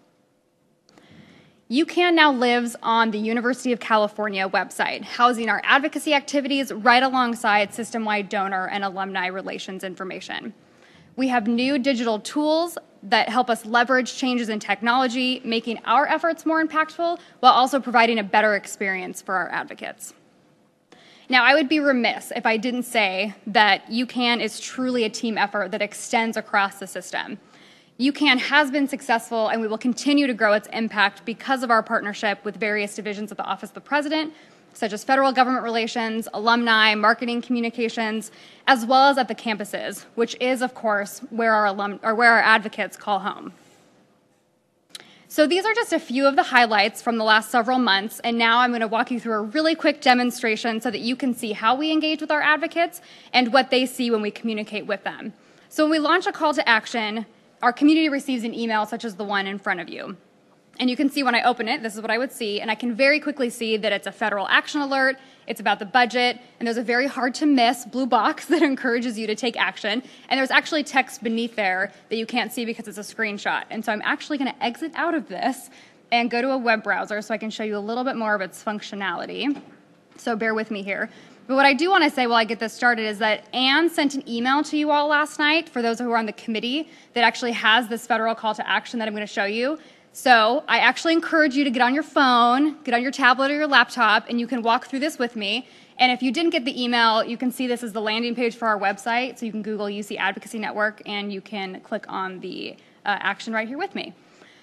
U CAN now lives on the University of California website, housing our advocacy activities right alongside system-wide donor and alumni relations information. We have new digital tools that help us leverage changes in technology, making our efforts more impactful while also providing a better experience for our advocates. Now, I would be remiss if I didn't say that U CAN is truly a team effort that extends across the system. U CAN has been successful, and we will continue to grow its impact because of our partnership with various divisions of the Office of the President, such as federal government relations, alumni, marketing communications, as well as at the campuses, which is, of course, where our, alum or where our advocates call home. So these are just a few of the highlights from the last several months, and now I'm going to walk you through a really quick demonstration so that you can see how we engage with our advocates and what they see when we communicate with them. So when we launch a call to action, our community receives an email such as the one in front of you. And you can see when I open it, this is what I would see, and I can very quickly see that it's a federal action alert, it's about the budget, and there's a very hard to miss blue box that encourages you to take action. And there's actually text beneath there that you can't see because it's a screenshot. And so I'm actually going to exit out of this and go to a web browser so I can show you a little bit more of its functionality. So bear with me here. But what I do want to say while I get this started is that Anne sent an email to you all last night, for those who are on the committee, that actually has this federal call to action that I'm going to show you. So I actually encourage you to get on your phone, get on your tablet or your laptop, and you can walk through this with me. And if you didn't get the email, you can see this is the landing page for our website. So you can Google U C Advocacy Network, and you can click on the uh, action right here with me.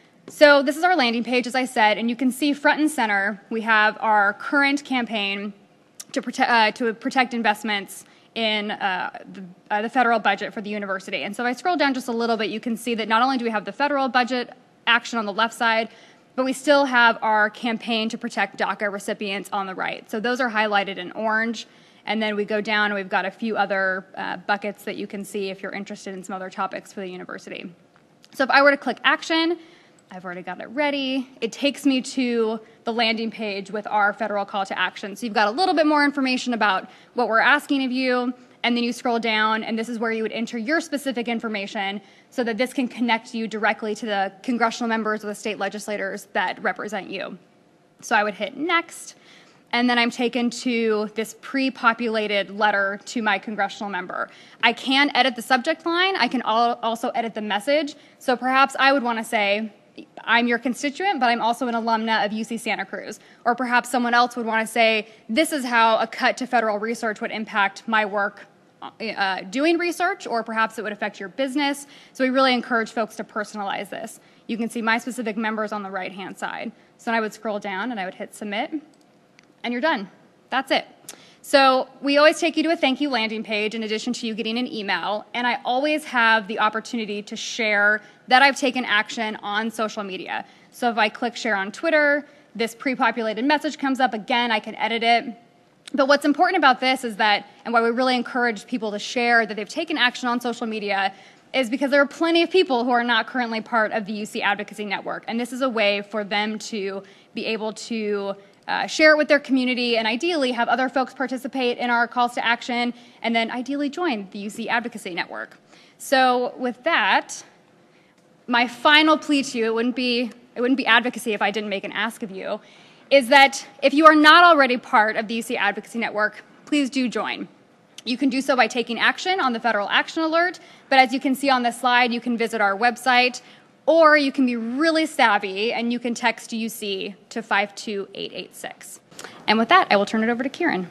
So this is our landing page, as I said, and you can see front and center, we have our current campaign to protect, uh, to protect investments in uh, the, uh, the federal budget for the university. And so if I scroll down just a little bit, you can see that not only do we have the federal budget action on the left side, but we still have our campaign to protect DACA recipients on the right. So those are highlighted in orange. And then we go down and we've got a few other uh, buckets that you can see if you're interested in some other topics for the university. So if I were to click action, I've already got it ready. It takes me to the landing page with our federal call to action. So you've got a little bit more information about what we're asking of you, and then you scroll down, and this is where you would enter your specific information so that this can connect you directly to the congressional members or the state legislators that represent you. So I would hit next, and then I'm taken to this pre-populated letter to my congressional member. I can edit the subject line. I can also edit the message. So perhaps I would want to say, I'm your constituent, but I'm also an alumna of U C Santa Cruz. Or perhaps someone else would want to say, this is how a cut to federal research would impact my work uh, doing research, or perhaps it would affect your business. So we really encourage folks to personalize this. You can see my specific members on the right-hand side. So then I would scroll down and I would hit submit, and you're done. That's it. So we always take you to a thank you landing page in addition to you getting an email, and I always have the opportunity to share that I've taken action on social media. So if I click share on Twitter, this pre-populated message comes up. Again, I can edit it. But what's important about this is that, and why we really encourage people to share that they've taken action on social media, is because there are plenty of people who are not currently part of the U C Advocacy Network, and this is a way for them to be able to Uh, share it with their community, and ideally have other folks participate in our calls to action, and then ideally join the U C Advocacy Network. So with that, my final plea to you, it wouldn't be, it wouldn't be advocacy if I didn't make an ask of you, is that if you are not already part of the U C Advocacy Network, please do join. You can do so by taking action on the Federal Action Alert, but as you can see on this slide, you can visit our website, or you can be really savvy and you can text U C to five two eight eight six. And with that, I will turn it over to Kieran.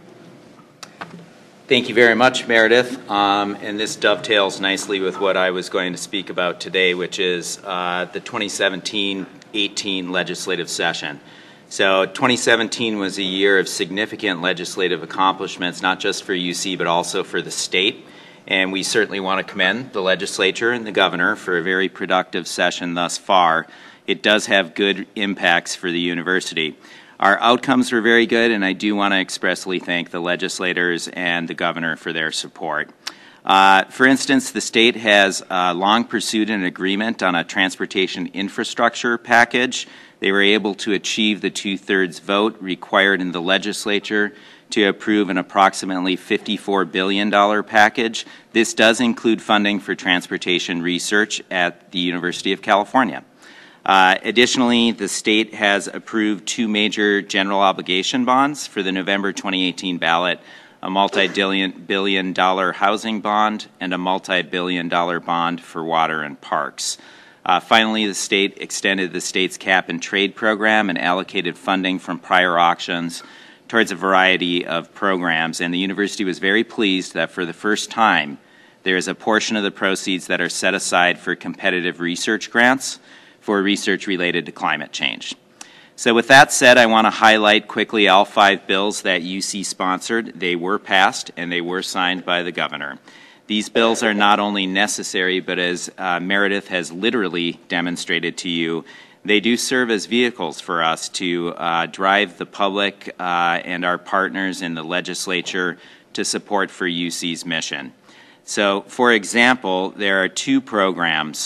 Thank you very much, Meredith. Um, and this dovetails nicely with what I was going to speak about today, which is uh, the twenty seventeen eighteen legislative session. So twenty seventeen was a year of significant legislative accomplishments, not just for U C, but also for the state. And we certainly want to commend the legislature and the governor for a very productive session thus far. It does have good impacts for the university. Our outcomes were very good, and I do want to expressly thank the legislators and the governor for their support. Uh, for instance, the state has uh, long pursued an agreement on a transportation infrastructure package. They were able to achieve the two-thirds vote required in the legislature to approve an approximately fifty-four billion dollars package. This does include funding for transportation research at the University of California. Uh, additionally, the state has approved two major general obligation bonds for the November twenty eighteen ballot, a multi-billion billion dollar housing bond and a multi-billion dollar bond for water and parks. Uh, finally, the state extended the state's cap and trade program and allocated funding from prior auctions towards a variety of programs, and the university was very pleased that for the first time there is a portion of the proceeds that are set aside for competitive research grants for research related to climate change. So with that said, I want to highlight quickly all five bills that U C sponsored. They were passed and they were signed by the governor. These bills are not only necessary, but as uh, Meredith has literally demonstrated to you, they do serve as vehicles for us to uh, drive the public uh, and our partners in the legislature to support for U C's mission. So, for example, there are two programs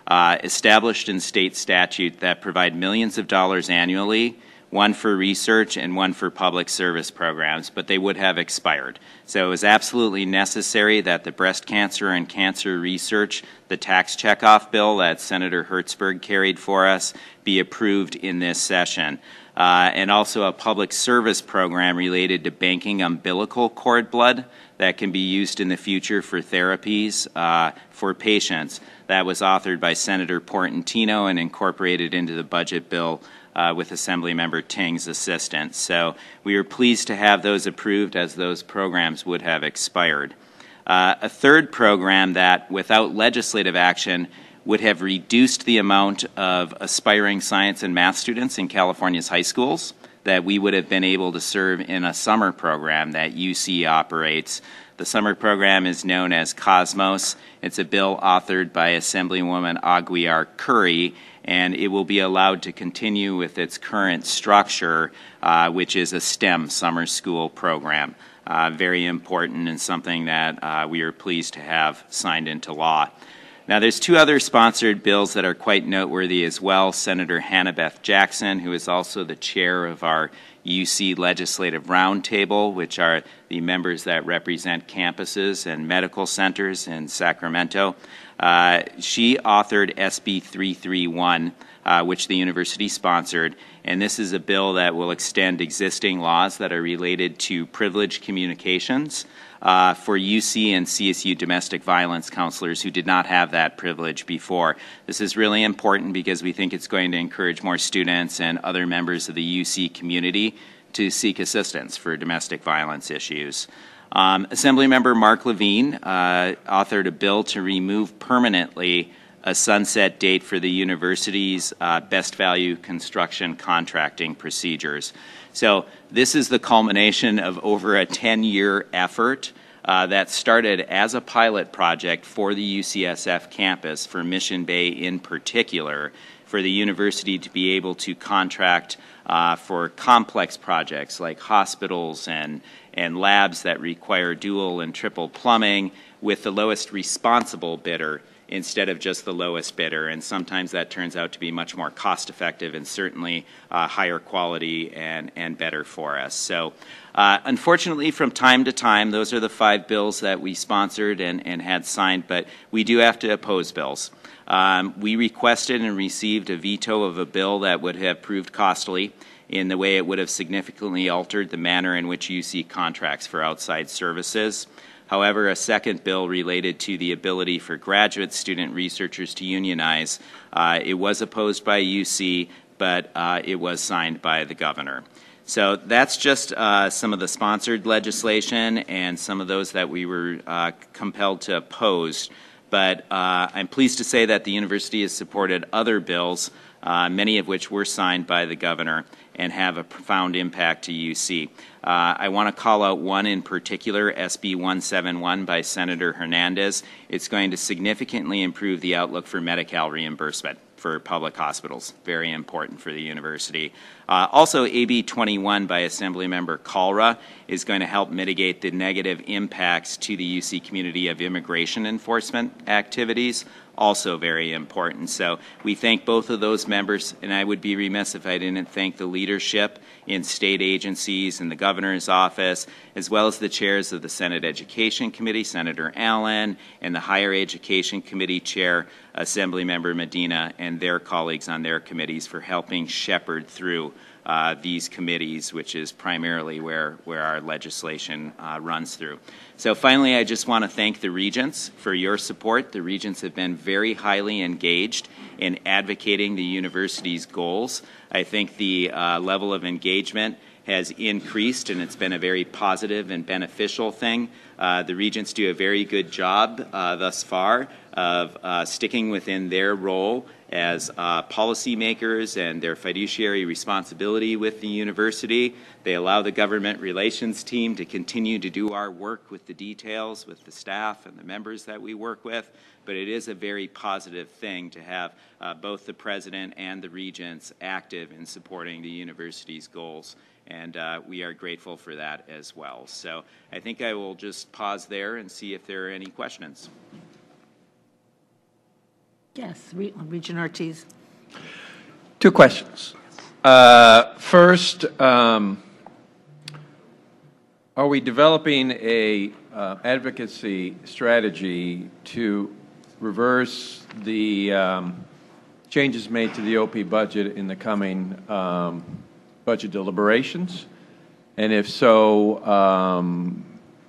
uh, established in state statute that provide millions of dollars annually, one for research and one for public service programs, but they would have expired. So it was absolutely necessary that the breast cancer and cancer research, the tax checkoff bill that Senator Hertzberg carried for us, be approved in this session. Uh, and also a public service program related to banking umbilical cord blood that can be used in the future for therapies uh, for patients. That was authored by Senator Portantino and incorporated into the budget bill uh, with Assemblymember Ting's assistance. So we are pleased to have those approved, as those programs would have expired. Uh, a third program that, without legislative action, would have reduced the amount of aspiring science and math students in California's high schools that we would have been able to serve in a summer program that U C operates. The summer program is known as Cosmos. It's a bill authored by Assemblywoman Aguiar Curry, and it will be allowed to continue with its current structure, uh, which is a STEM summer school program. Uh, very important and something that uh, we are pleased to have signed into law. Now, there's two other sponsored bills that are quite noteworthy as well. Senator Hannah Beth Jackson, who is also the chair of our U C Legislative Roundtable, which are the members that represent campuses and medical centers in Sacramento. Uh, she authored S B three thirty-one, uh, which the university sponsored, and this is a bill that will extend existing laws that are related to privileged communications Uh, for U C and C S U domestic violence counselors who did not have that privilege before. This is really important because we think it's going to encourage more students and other members of the U C community to seek assistance for domestic violence issues. Um, Assemblymember Mark Levine uh, authored a bill to remove permanently a sunset date for the university's uh, best value construction contracting procedures. So this is the culmination of over a ten-year effort uh, that started as a pilot project for the U C S F campus, for Mission Bay in particular, for the university to be able to contract uh, for complex projects like hospitals and, and labs that require dual and triple plumbing with the lowest responsible bidder instead of just the lowest bidder, and sometimes that turns out to be much more cost-effective and certainly uh, higher quality and, and better for us. So uh, unfortunately, from time to time, those are the five bills that we sponsored and, and had signed, but we do have to oppose bills. Um, we requested and received a veto of a bill that would have proved costly in the way it would have significantly altered the manner in which U C contracts for outside services. However, a second bill related to the ability for graduate student researchers to unionize, uh, it was opposed by U C, but uh, it was signed by the governor. So that's just uh, some of the sponsored legislation and some of those that we were uh, compelled to oppose. But uh, I'm pleased to say that the university has supported other bills, uh, many of which were signed by the governor and have a profound impact to U C. Uh, I want to call out one in particular, S B one seventy-one by Senator Hernandez. It's going to significantly improve the outlook for Medi-Cal reimbursement for public hospitals. Very important for the university. Uh, also, A B twenty-one by Assemblymember Kalra is going to help mitigate the negative impacts to the U C community of immigration enforcement activities. Also very important. So we thank both of those members, and I would be remiss if I didn't thank the leadership in state agencies and the governor's office, as well as the chairs of the Senate Education Committee, Senator Allen, and the Higher Education Committee Chair, Assemblymember Medina, and their colleagues on their committees for helping shepherd through Uh, these committees, which is primarily where, where our legislation uh, runs through. So finally, I just want to thank the regents for your support. The regents have been very highly engaged in advocating the university's goals. I think the uh, level of engagement has increased, and it's been a very positive and beneficial thing. Uh, the regents do a very good job uh, thus far of uh, sticking within their role as uh, policymakers and their fiduciary responsibility with the university. They allow the government relations team to continue to do our work with the details, with the staff and the members that we work with. But it is a very positive thing to have uh, both the president and the regents active in supporting the university's goals. And uh, we are grateful for that as well. So I think I will just pause there and see if there are any questions. Yes, Re- Regent Ortiz. Two questions. Uh, first, um, are we developing a uh, advocacy strategy to reverse the um, changes made to the O P budget in the coming um, budget deliberations? And if so, um,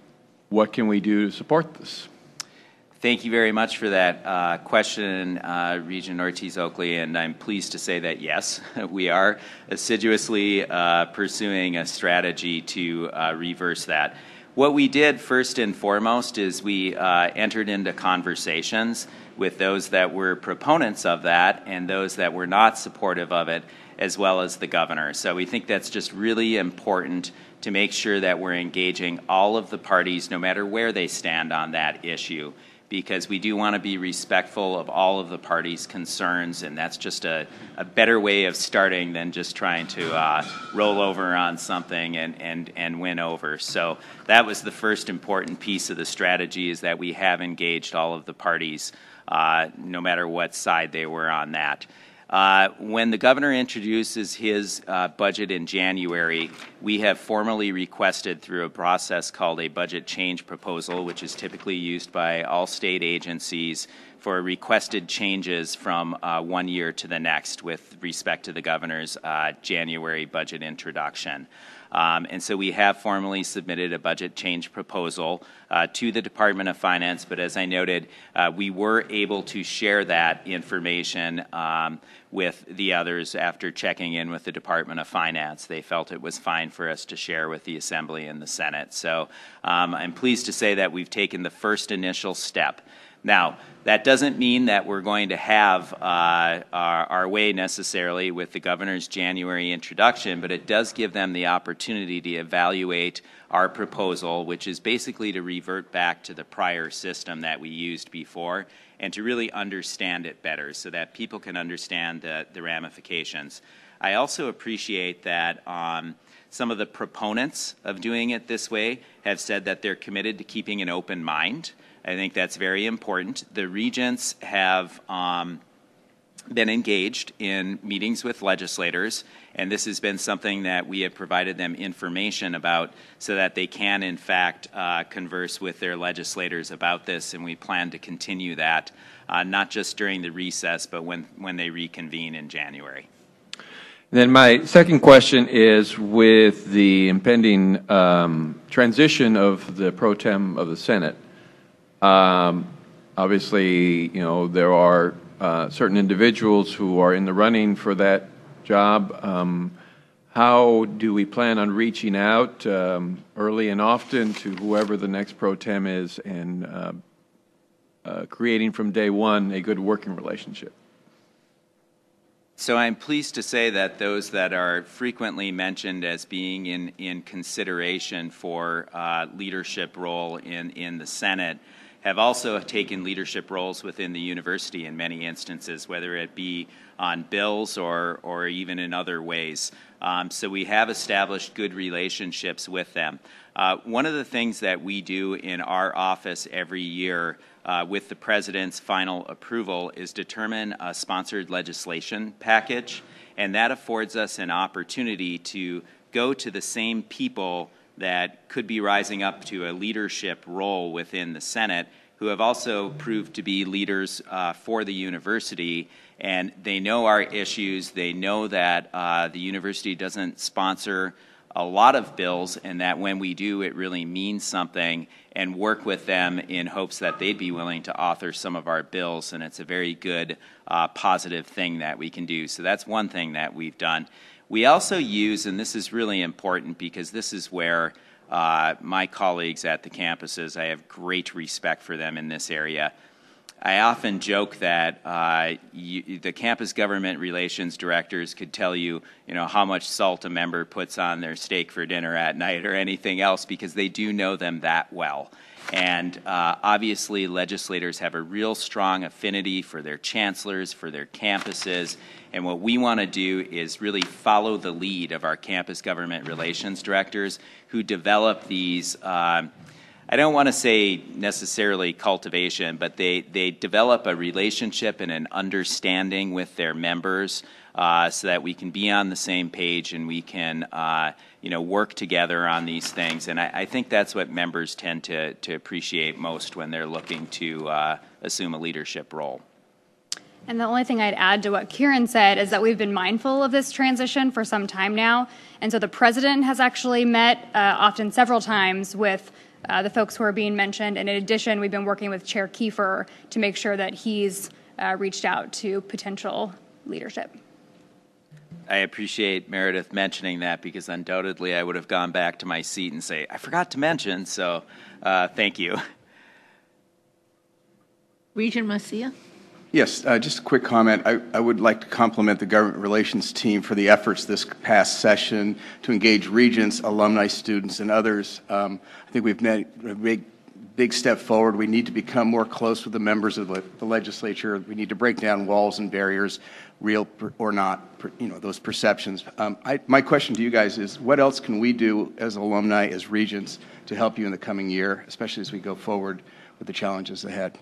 what can we do to support this? Thank you very much for that uh, question, uh, Regent Ortiz-Oakley, and I'm pleased to say that yes, we are assiduously uh, pursuing a strategy to uh, reverse that. What we did first and foremost is we uh, entered into conversations with those that were proponents of that and those that were not supportive of it, as well as the governor. So we think that's just really important to make sure that we're engaging all of the parties, no matter where they stand on that issue, because we do want to be respectful of all of the parties' concerns, and that's just a, a better way of starting than just trying to uh, roll over on something and, and, and win over. So that was the first important piece of the strategy, is that we have engaged all of the parties, uh, no matter what side they were on that. Uh, when the governor introduces his uh, budget in January, we have formally requested through a process called a budget change proposal, which is typically used by all state agencies for requested changes from uh, one year to the next with respect to the governor's uh, January budget introduction. Um, and so we have formally submitted a budget change proposal uh, to the Department of Finance, but as I noted, uh, we were able to share that information um, with the others after checking in with the Department of Finance. They felt it was fine for us to share with the Assembly and the Senate. So um, I'm pleased to say that we've taken the first initial step. Now, that doesn't mean that we're going to have uh, our, our way necessarily with the governor's January introduction, but it does give them the opportunity to evaluate our proposal, which is basically to revert back to the prior system that we used before and to really understand it better so that people can understand the, the ramifications. I also appreciate that um, some of the proponents of doing it this way have said that they're committed to keeping an open mind. I think that's very important. The regents have um, been engaged in meetings with legislators, and this has been something that we have provided them information about so that they can, in fact, uh, converse with their legislators about this, and we plan to continue that, uh, not just during the recess, but when, when they reconvene in January. Then my second question is, with the impending um, transition of the pro tem of the Senate, Um, obviously, you know, there are uh, certain individuals who are in the running for that job. Um, how do we plan on reaching out um, early and often to whoever the next pro tem is and uh, uh, creating from day one a good working relationship? So I'm pleased to say that those that are frequently mentioned as being in, in consideration for uh, leadership role in, in the Senate have also taken leadership roles within the university in many instances, whether it be on bills or, or even in other ways. Um, so we have established good relationships with them. Uh, one of the things that we do in our office every year uh, with the President's final approval is determine a sponsored legislation package, and that affords us an opportunity to go to the same people that could be rising up to a leadership role within the Senate, who have also proved to be leaders uh, for the university, and they know our issues. They know that uh, the university doesn't sponsor a lot of bills, and that when we do, it really means something, and work with them in hopes that they'd be willing to author some of our bills, and it's a very good, uh, positive thing that we can do. So that's one thing that we've done. We also use, and this is really important because this is where uh, my colleagues at the campuses, I have great respect for them in this area. I often joke that uh, you, the campus government relations directors could tell you, you know, how much salt a member puts on their steak for dinner at night or anything else, because they do know them that well. And uh, obviously, legislators have a real strong affinity for their chancellors, for their campuses, and what we want to do is really follow the lead of our campus government relations directors who develop these uh, I don't want to say necessarily cultivation, but they, they develop a relationship and an understanding with their members uh, so that we can be on the same page and we can uh, you know, work together on these things. And I, I think that's what members tend to, to appreciate most when they're looking to uh, assume a leadership role. And the only thing I'd add to what Kieran said is that we've been mindful of this transition for some time now. And so the president has actually met uh, often several times with uh, the folks who are being mentioned. And in addition, we've been working with Chair Kiefer to make sure that he's uh, reached out to potential leadership. I appreciate Meredith mentioning that, because undoubtedly I would have gone back to my seat and say, I forgot to mention, so uh, thank you. Regent Maciá? Yes, uh, just a quick comment. I, I would like to compliment the government relations team for the efforts this past session to engage regents, alumni, students, and others. Um, I think we've made a big, big step forward. We need to become more close with the members of the, the legislature. We need to break down walls and barriers, real per, or not, per, you know, those perceptions. Um, I, my question to you guys is, what else can we do as alumni, as regents, to help you in the coming year, especially as we go forward with the challenges ahead?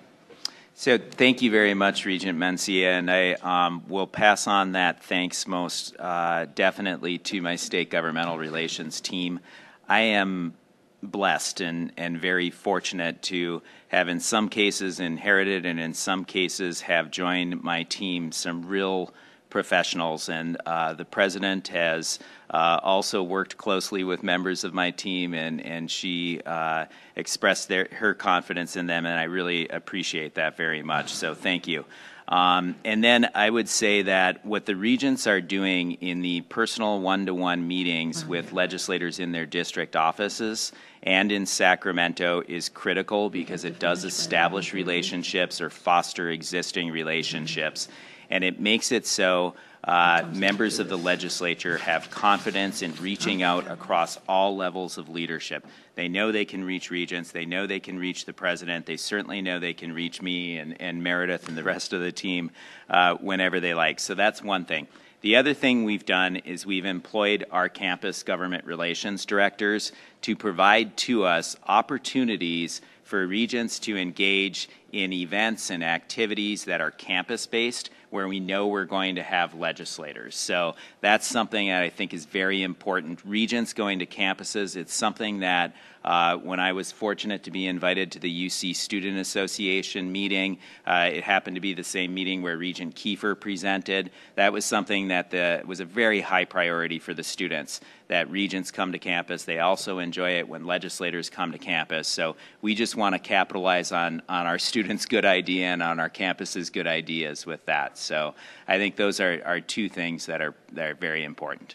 So thank you very much, Regent Mencia, and I um, will pass on that thanks most uh, definitely to my state governmental relations team. I am blessed and, and very fortunate to have in some cases inherited and in some cases have joined my team some real professionals, and uh, the President has uh, also worked closely with members of my team, and, and she uh, expressed their, her confidence in them, and I really appreciate that very much, so thank you. Um, and then I would say that what the regents are doing in the personal one-to-one meetings with legislators in their district offices and in Sacramento is critical, because it does establish relationships or foster existing relationships. And it makes it so uh, members of the legislature have confidence in reaching out across all levels of leadership. They know they can reach regents. They know they can reach the president. They certainly know they can reach me and, and Meredith and the rest of the team uh, whenever they like. So that's one thing. The other thing we've done is we've employed our campus government relations directors to provide to us opportunities for regents to engage in events and activities that are campus-based, where we know we're going to have legislators. So that's something that I think is very important. Regents going to campuses, it's something that uh, when I was fortunate to be invited to the U C Student Association meeting, uh, it happened to be the same meeting where Regent Kiefer presented. That was something that the, was a very high priority for the students, that regents come to campus. They also enjoy it when legislators come to campus. So we just want to capitalize on, on our students' good idea and on our campus's good ideas with that. So I think those are, are two things that are, that are very important.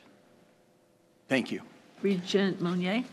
Thank you. Regent Monnier?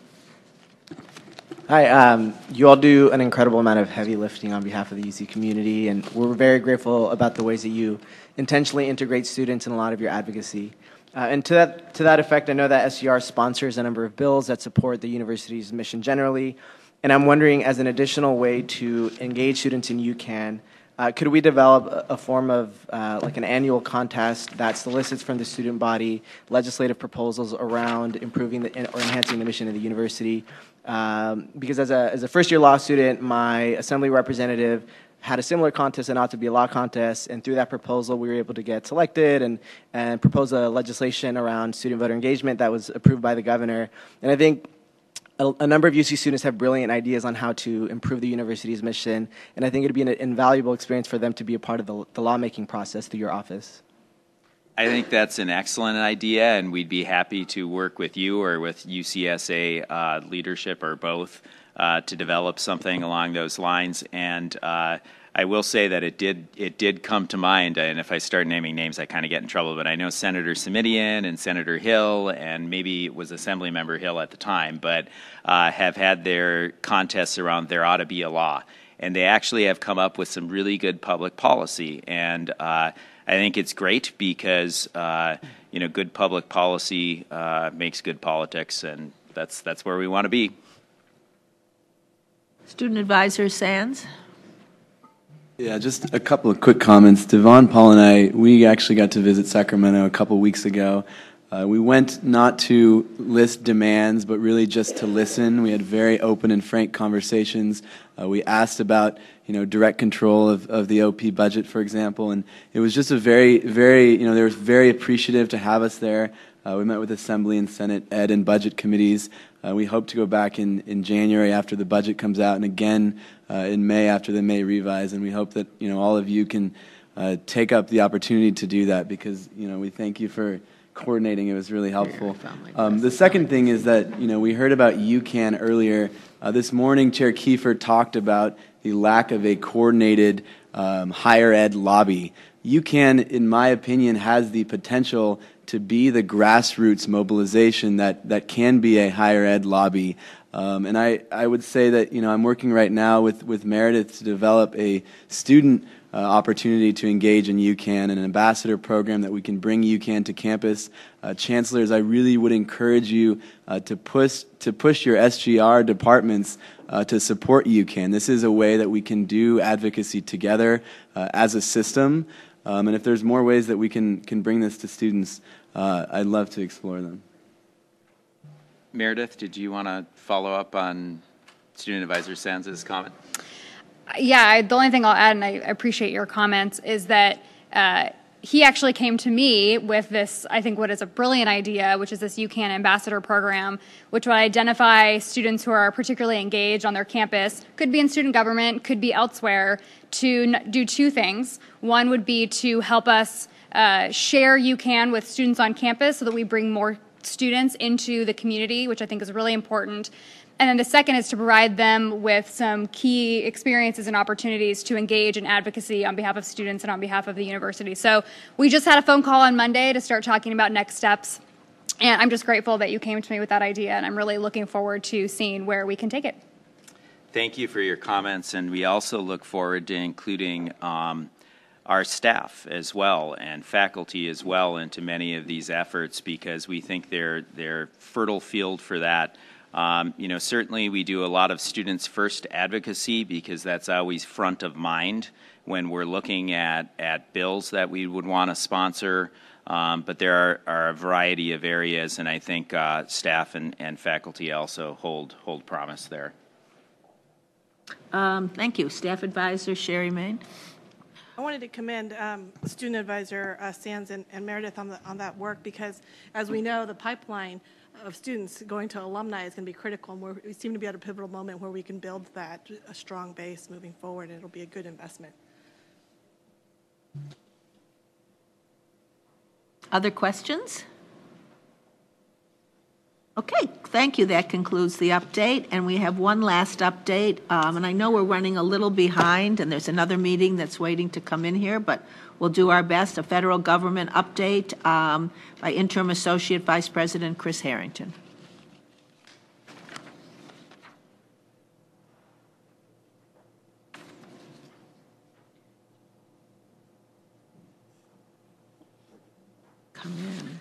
Hi, um, you all do an incredible amount of heavy lifting on behalf of the U C community, and we're very grateful about the ways that you intentionally integrate students in a lot of your advocacy. Uh, and to that, to that effect, I know that S C R sponsors a number of bills that support the university's mission generally, and I'm wondering, as an additional way to engage students in UCAN, uh, could we develop a, a form of uh, like an annual contest that solicits from the student body legislative proposals around improving the, or enhancing the mission of the university? Um, because as a, as a first-year law student, my assembly representative had a similar contest and ought to be a law contest, and through that proposal we were able to get selected and, and propose a legislation around student voter engagement that was approved by the governor. And I think a, a number of U C students have brilliant ideas on how to improve the university's mission, and I think it would be an invaluable experience for them to be a part of the, the lawmaking process through your office. I think that's an excellent idea, and we'd be happy to work with you or with U C S A uh, leadership or both uh, to develop something along those lines. And uh, I will say that it did it did come to mind, and if I start naming names, I kind of get in trouble. But I know Senator Simitian and Senator Hill, and maybe it was Assemblymember Hill at the time, but uh, have had their contests around there ought to be a law, and they actually have come up with some really good public policy. And uh, I think it's great because uh, you know, good public policy uh, makes good politics, and that's that's where we want to be. Student Advisor Sands. Yeah, just a couple of quick comments. Devon, Paul, and I, we actually got to visit Sacramento a couple weeks ago. Uh, we went not to list demands, but really just to listen. We had very open and frank conversations. Uh, we asked about, you know, direct control of, of the O P budget, for example, and it was just a very, very, you know, they were very appreciative to have us there. Uh, we met with Assembly and Senate Ed and Budget committees. Uh, we hope to go back in, in January after the budget comes out, and again uh, in May after the May revise. And we hope that, you know, all of you can uh, take up the opportunity to do that, because, you know, we thank you for coordinating. It was really helpful. Um, the second thing is that, you know, we heard about UCAN earlier. Uh, this morning, Chair Kiefer talked about the lack of a coordinated um, higher ed lobby. UCAN, in my opinion, has the potential to be the grassroots mobilization that, that can be a higher ed lobby. Um, and I, I would say that, you know, I'm working right now with, with Meredith to develop a student uh, opportunity to engage in UCAN, an ambassador program that we can bring UCAN to campus. Uh, chancellors, I really would encourage you uh, to push to push your S G R departments uh, to support UCAN. This is a way that we can do advocacy together uh, as a system. Um, and if there's more ways that we can, can bring this to students, uh, I'd love to explore them. Meredith, did you want to follow up on Student Advisor Sanz's comment? Yeah, I, the only thing I'll add, and I appreciate your comments, is that uh, he actually came to me with this, I think, what is a brilliant idea, which is this UCAN Ambassador Program, which would identify students who are particularly engaged on their campus, could be in student government, could be elsewhere, to do two things. One would be to help us uh, share UCAN with students on campus so that we bring more students into the community, which I think is really important. And then the second is to provide them with some key experiences and opportunities to engage in advocacy on behalf of students and on behalf of the university. So we just had a phone call on Monday to start talking about next steps. And I'm just grateful that you came to me with that idea, and I'm really looking forward to seeing where we can take it. Thank you for your comments, and we also look forward to including um, our staff as well and faculty as well into many of these efforts, because we think they're they're fertile field for that. Um, you know, certainly we do a lot of students first advocacy, because that's always front of mind when we're looking at, at bills that we would want to sponsor. Um, but there are, are a variety of areas, and I think uh, staff and, and faculty also hold, hold promise there. Um, thank you. Staff Advisor Sherry Main. I wanted to commend um, Student Advisor uh, Sands and, and Meredith on, the, on that work, because as we know, the pipeline of students going to alumni is going to be critical, and we're, we seem to be at a pivotal moment where we can build that a strong base moving forward, and it'll be a good investment. Other questions? Okay, thank you. That concludes the update, and we have one last update. Um, and I know we're running a little behind, and there's another meeting that's waiting to come in here, but we'll do our best. A federal government update um, by Interim Associate Vice President Chris Harrington. Come in.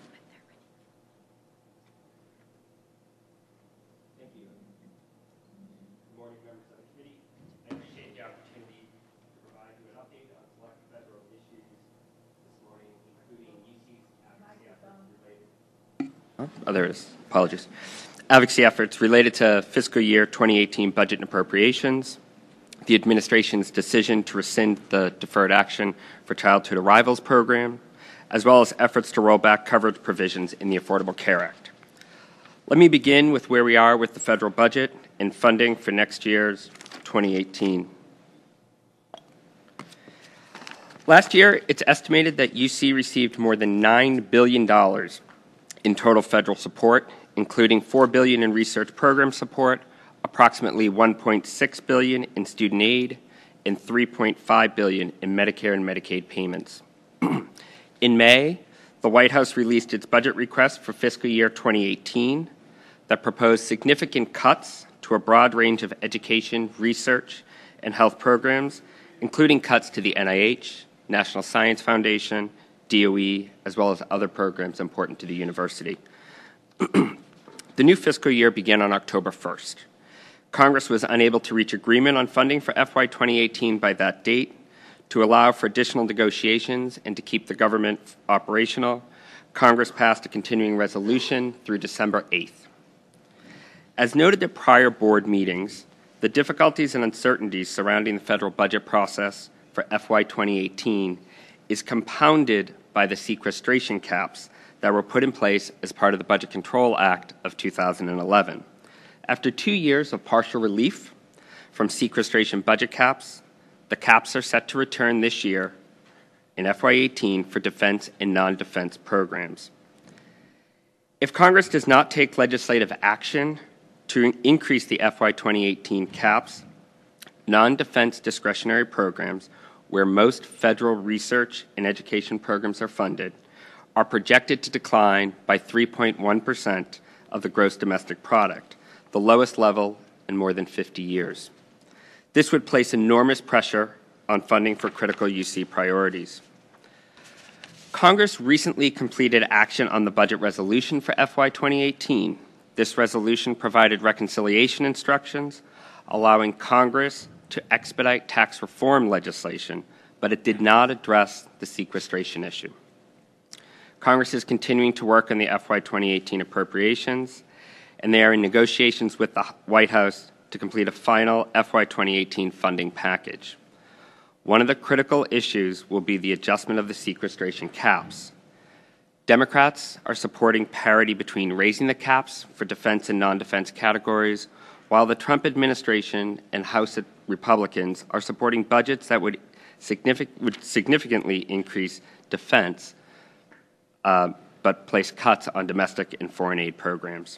Oh, there it is. Apologies. Advocacy efforts related to fiscal year twenty eighteen budget and appropriations, the administration's decision to rescind the deferred action for childhood arrivals program, as well as efforts to roll back coverage provisions in the Affordable Care Act. Let me begin with where we are with the federal budget and funding for next year's twenty eighteen. Last year, it's estimated that U C received more than nine billion dollars in total federal support, including four billion dollars in research program support, approximately one point six billion dollars in student aid, and three point five billion dollars in Medicare and Medicaid payments. In May, the White House released its budget request for fiscal year twenty eighteen that proposed significant cuts to a broad range of education, research, and health programs, including cuts to the N I H, National Science Foundation, D O E, as well as other programs important to the university. The new fiscal year began on October first. Congress was unable to reach agreement on funding for F Y twenty eighteen by that date. To allow for additional negotiations and to keep the government operational, Congress passed a continuing resolution through December eighth. As noted at prior board meetings, the difficulties and uncertainties surrounding the federal budget process for F Y twenty eighteen is compounded by the sequestration caps that were put in place as part of the Budget Control Act of two thousand eleven. After two years of partial relief from sequestration budget caps, the caps are set to return this year in F Y eighteen for defense and non-defense programs. If Congress does not take legislative action to increase the F Y twenty eighteen caps, non-defense discretionary programs, where most federal research and education programs are funded, are projected to decline by three point one percent of the gross domestic product, the lowest level in more than fifty years. This would place enormous pressure on funding for critical U C priorities. Congress recently completed action on the budget resolution for F Y twenty eighteen. This resolution provided reconciliation instructions, allowing Congress to expedite tax reform legislation, but it did not address the sequestration issue. Congress is continuing to work on the F Y twenty eighteen appropriations, and they are in negotiations with the White House to complete a final F Y twenty eighteen funding package. One of the critical issues will be the adjustment of the sequestration caps. Democrats are supporting parity between raising the caps for defense and non-defense categories, while the Trump administration and House Republicans are supporting budgets that would, signific would significantly increase defense, uh, but place cuts on domestic and foreign aid programs.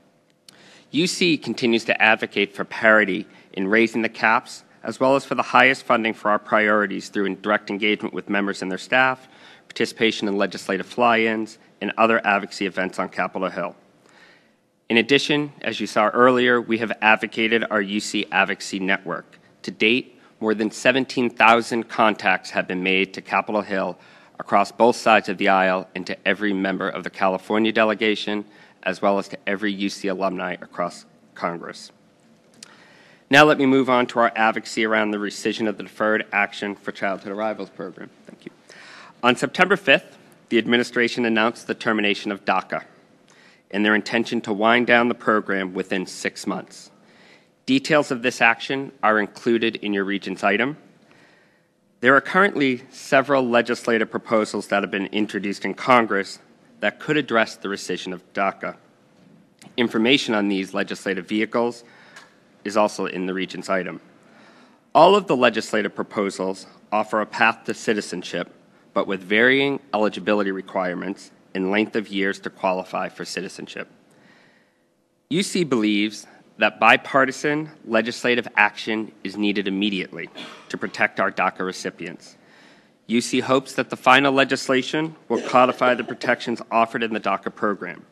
U C continues to advocate for parity in raising the caps, as well as for the highest funding for our priorities through direct engagement with members and their staff, participation in legislative fly-ins, and other advocacy events on Capitol Hill. In addition, as you saw earlier, we have advocated our U C Advocacy Network. To date, more than seventeen thousand contacts have been made to Capitol Hill across both sides of the aisle and to every member of the California delegation, as well as to every U C alumni across Congress. Now let me move on to our advocacy around the rescission of the Deferred Action for Childhood Arrivals program. Thank you. On September fifth, the administration announced the termination of DACA and their intention to wind down the program within six months. Details of this action are included in your Regents item. There are currently several legislative proposals that have been introduced in Congress that could address the rescission of DACA. Information on these legislative vehicles is also in the Regents item. All of the legislative proposals offer a path to citizenship, but with varying eligibility requirements and length of years to qualify for citizenship. U C believes that bipartisan legislative action is needed immediately to protect our DACA recipients. U C hopes that the final legislation will codify the protections offered in the DACA program.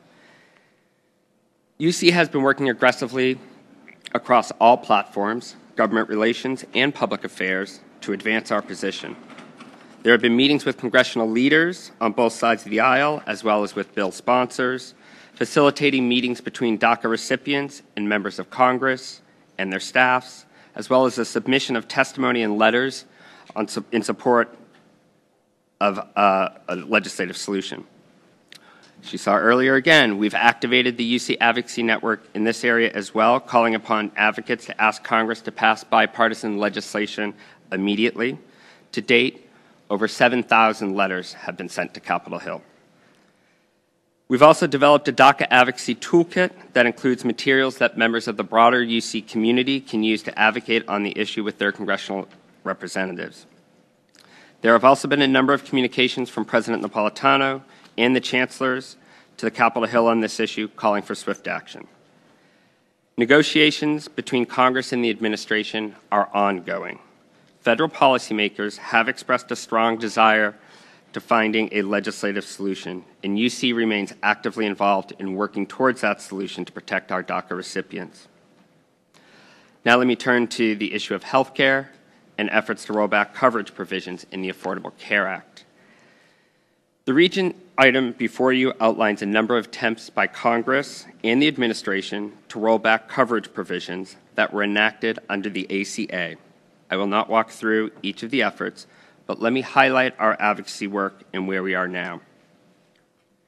U C has been working aggressively across all platforms, government relations, and public affairs to advance our position. There have been meetings with congressional leaders on both sides of the aisle, as well as with bill sponsors, facilitating meetings between DACA recipients and members of Congress and their staffs, as well as the submission of testimony and letters on, in support of uh, a legislative solution. As you saw earlier again, we've activated the U C Advocacy Network in this area as well, calling upon advocates to ask Congress to pass bipartisan legislation immediately. To date, over seven thousand letters have been sent to Capitol Hill. We've also developed a DACA advocacy toolkit that includes materials that members of the broader U C community can use to advocate on the issue with their congressional representatives. There have also been a number of communications from President Napolitano and the chancellors to the Capitol Hill on this issue, calling for swift action. Negotiations between Congress and the administration are ongoing. Federal policymakers have expressed a strong desire to finding a legislative solution, and U C remains actively involved in working towards that solution to protect our DACA recipients. Now let me turn to the issue of health care and efforts to roll back coverage provisions in the Affordable Care Act. The Regent item before you outlines a number of attempts by Congress and the administration to roll back coverage provisions that were enacted under the A C A. I will not walk through each of the efforts, but let me highlight our advocacy work and where we are now.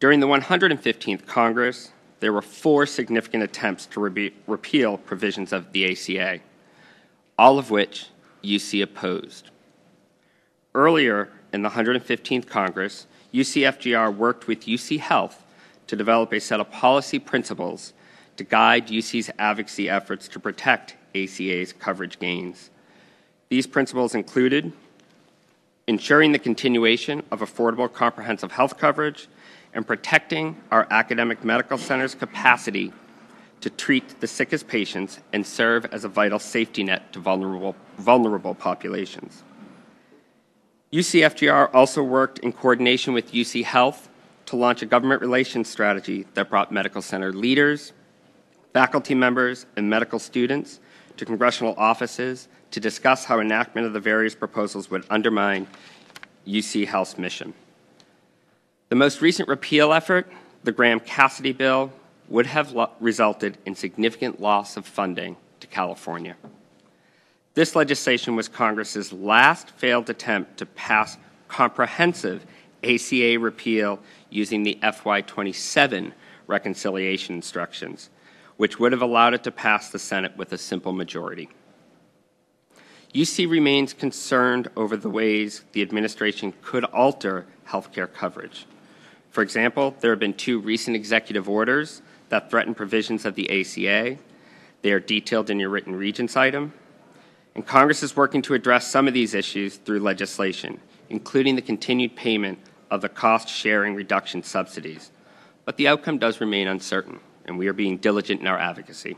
During the one hundred fifteenth Congress, there were four significant attempts to re- repeal provisions of the A C A, all of which U C opposed. Earlier in the one hundred fifteenth Congress, U C F G R worked with U C Health to develop a set of policy principles to guide U C's advocacy efforts to protect A C A's coverage gains. These principles included ensuring the continuation of affordable comprehensive health coverage and protecting our academic medical centers' capacity to treat the sickest patients and serve as a vital safety net to vulnerable, vulnerable populations. U C F G R also worked in coordination with U C Health to launch a government relations strategy that brought medical center leaders, faculty members, and medical students to congressional offices to discuss how enactment of the various proposals would undermine U C Health's mission. The most recent repeal effort, the Graham-Cassidy bill, would have lo- resulted in significant loss of funding to California. This legislation was Congress's last failed attempt to pass comprehensive A C A repeal using the F Y twenty-seven reconciliation instructions, which would have allowed it to pass the Senate with a simple majority. U C remains concerned over the ways the administration could alter health care coverage. For example, there have been two recent executive orders that threaten provisions of the A C A. They are detailed in your written Regents item. And Congress is working to address some of these issues through legislation, including the continued payment of the cost-sharing reduction subsidies. But the outcome does remain uncertain, and we are being diligent in our advocacy.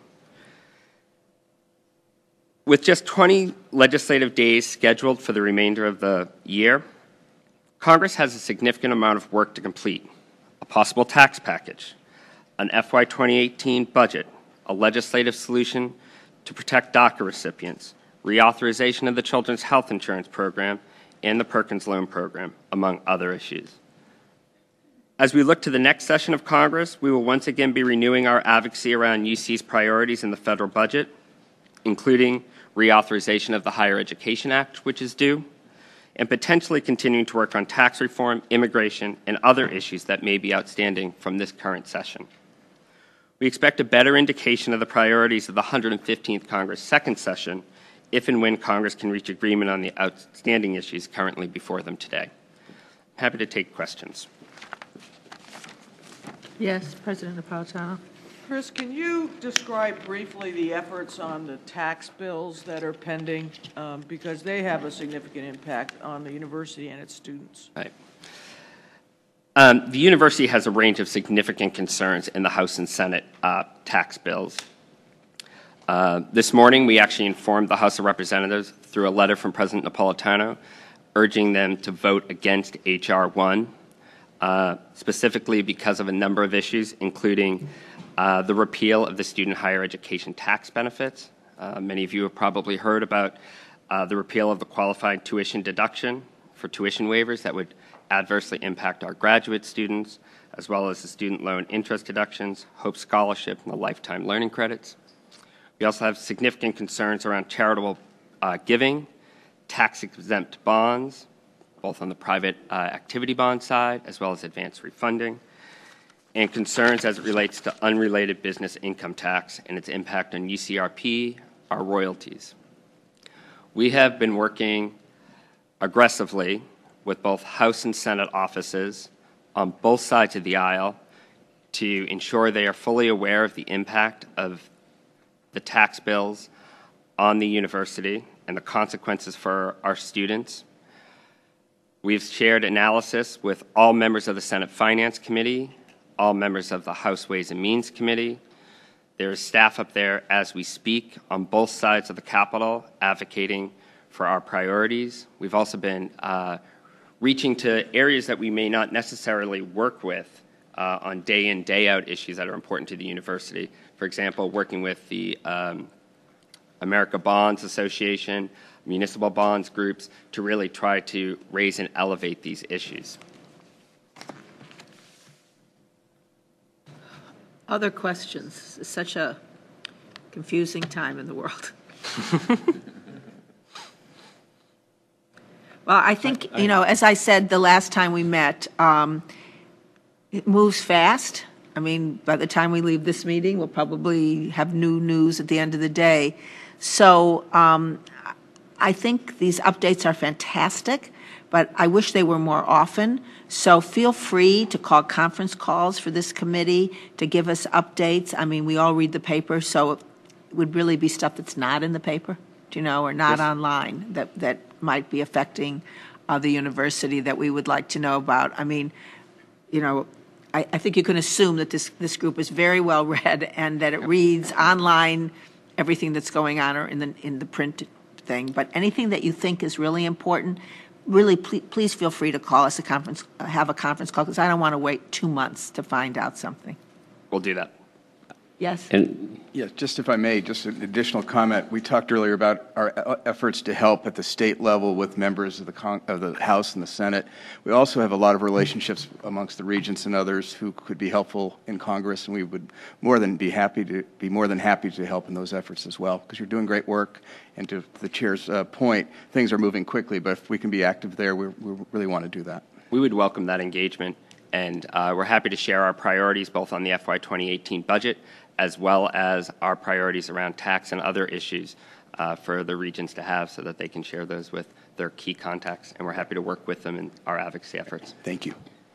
With just twenty legislative days scheduled for the remainder of the year, Congress has a significant amount of work to complete: a possible tax package, an F Y twenty eighteen budget, a legislative solution to protect DACA recipients, reauthorization of the Children's Health Insurance Program, and the Perkins Loan Program, among other issues. As we look to the next session of Congress, we will once again be renewing our advocacy around U C's priorities in the federal budget, including reauthorization of the Higher Education Act, which is due, and potentially continuing to work on tax reform, immigration, and other issues that may be outstanding from this current session. We expect a better indication of the priorities of the one hundred fifteenth Congress' second session if and when Congress can reach agreement on the outstanding issues currently before them today. I'm happy to take questions. Yes, President Napolitano. Chris, can you describe briefly the efforts on the tax bills that are pending, um, because they have a significant impact on the university and its students? Right. Um, the university has a range of significant concerns in the House and Senate uh, tax bills. Uh, this morning, we actually informed the House of Representatives through a letter from President Napolitano urging them to vote against H R one, uh, specifically because of a number of issues, including uh, the repeal of the student higher education tax benefits. Uh, many of you have probably heard about uh, the repeal of the qualified tuition deduction for tuition waivers that would adversely impact our graduate students, as well as the student loan interest deductions, Hope Scholarship, and the lifetime learning credits. We also have significant concerns around charitable uh, giving, tax-exempt bonds, both on the private uh, activity bond side as well as advanced refunding, and concerns as it relates to unrelated business income tax and its impact on U C R P, our royalties. We have been working aggressively with both House and Senate offices on both sides of the aisle to ensure they are fully aware of the impact of the tax bills on the university and the consequences for our students. We've shared analysis with all members of the Senate Finance Committee, all members of the House Ways and Means Committee. There is staff up there as we speak on both sides of the Capitol advocating for our priorities. We've also been uh, reaching to areas that we may not necessarily work with uh, on day-in, day-out issues that are important to the university. For example, working with the um, America Bonds Association, municipal bonds groups, to really try to raise and elevate these issues. Other questions? It's such a confusing time in the world. Well, I think, you know, as I said the last time we met, um, it moves fast. I mean, by the time we leave this meeting, we'll probably have new news at the end of the day. So um, I think these updates are fantastic, but I wish they were more often. So feel free to call conference calls for this committee to give us updates. I mean, we all read the paper, so it would really be stuff that's not in the paper, you know, or not Yes. online that, that might be affecting uh, the university that we would like to know about. I mean, you know, I, I think you can assume that this, this group is very well read and that it reads online everything that's going on or in the, in the print thing. But anything that you think is really important, really please, please feel free to call us a conference, uh, have a conference call, because I don't want to wait two months to find out something. We'll do that. Yes? And yes, just if I may, just an additional comment. We talked earlier about our efforts to help at the state level with members of the, Con of the House and the Senate. We also have a lot of relationships amongst the regents and others who could be helpful in Congress, and we would more than be happy to be more than happy to help in those efforts as well, because you're doing great work. And to the chair's uh, point, things are moving quickly, but if we can be active there, we, we really want to do that. We would welcome that engagement, and uh, we're happy to share our priorities both on the F Y twenty eighteen budget as well as our priorities around tax and other issues uh, for the regents to have so that they can share those with their key contacts, and we're happy to work with them in our advocacy efforts. Thank you.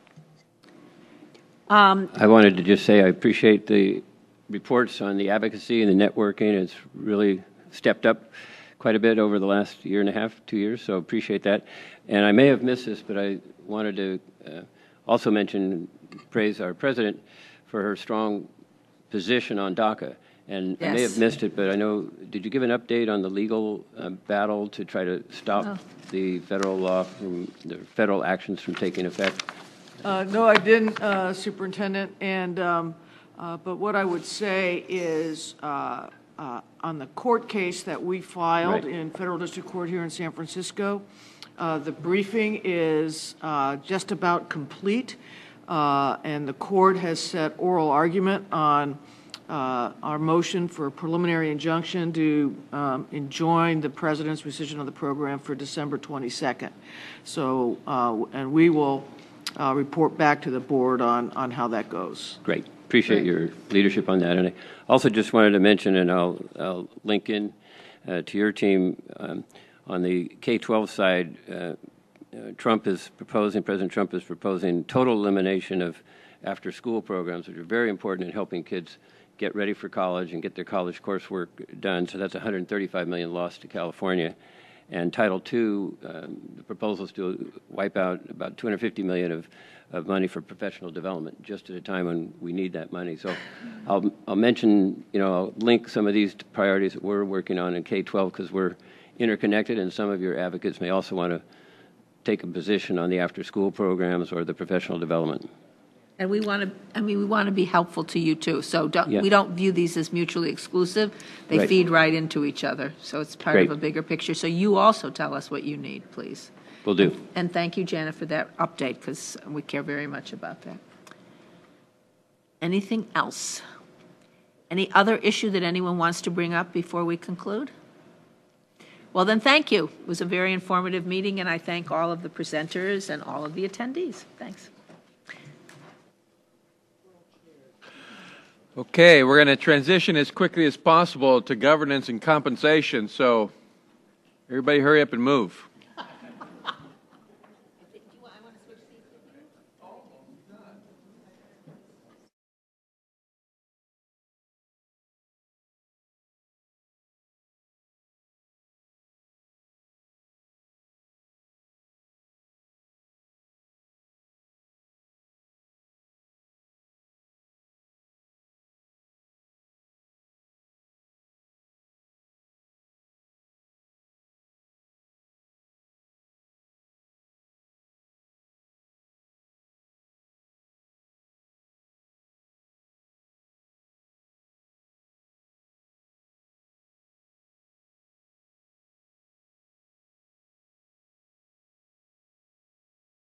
Um, I wanted to just say I appreciate the reports on the advocacy and the networking. It's really stepped up quite a bit over the last year and a half, two years, so appreciate that. And I may have missed this, but I wanted to uh, also mention, praise our president for her strong position on DACA. And I may Yes. have missed it, but I know, did you give an update on the legal uh, battle to try to stop Oh. the federal law from, the federal actions from taking effect? Uh, No, I didn't, uh, Superintendent, and, um, uh, but what I would say is, uh, uh, on the court case that we filed Right. in Federal District Court here in San Francisco, uh, the briefing is uh, just about complete, uh, and the court has set oral argument on uh, our motion for a preliminary injunction to um, enjoin the president's rescission of the program for December twenty-second. So, uh, and we will uh, report back to the board on, on how that goes. Great. Appreciate your leadership on that. And I also just wanted to mention, and I'll, I'll link in uh, to your team, um, on the K twelve side, uh, uh, Trump is proposing, President Trump is proposing total elimination of after-school programs, which are very important in helping kids get ready for college and get their college coursework done. So that's one hundred thirty-five million dollars lost to California. And Title two, um, the proposals to wipe out about two hundred fifty million dollars of, of money for professional development, just at a time when we need that money. So I'll, I'll mention, you know, I'll link some of these priorities that we're working on in K twelve, because we're interconnected, and some of your advocates may also want to take a position on the after-school programs or the professional development. And we want to, I mean, we want to be helpful to you too. So don't, Yeah. we don't view these as mutually exclusive. They Right. feed right into each other. So it's part Great. of a bigger picture. So you also tell us what you need, please. Will do. And thank you, Janet, for that update, because we care very much about that. Anything else? Any other issue that anyone wants to bring up before we conclude? Well, then, thank you. It was a very informative meeting, and I thank all of the presenters and all of the attendees. Thanks. Okay, we're going to transition as quickly as possible to governance and compensation, so everybody hurry up and move.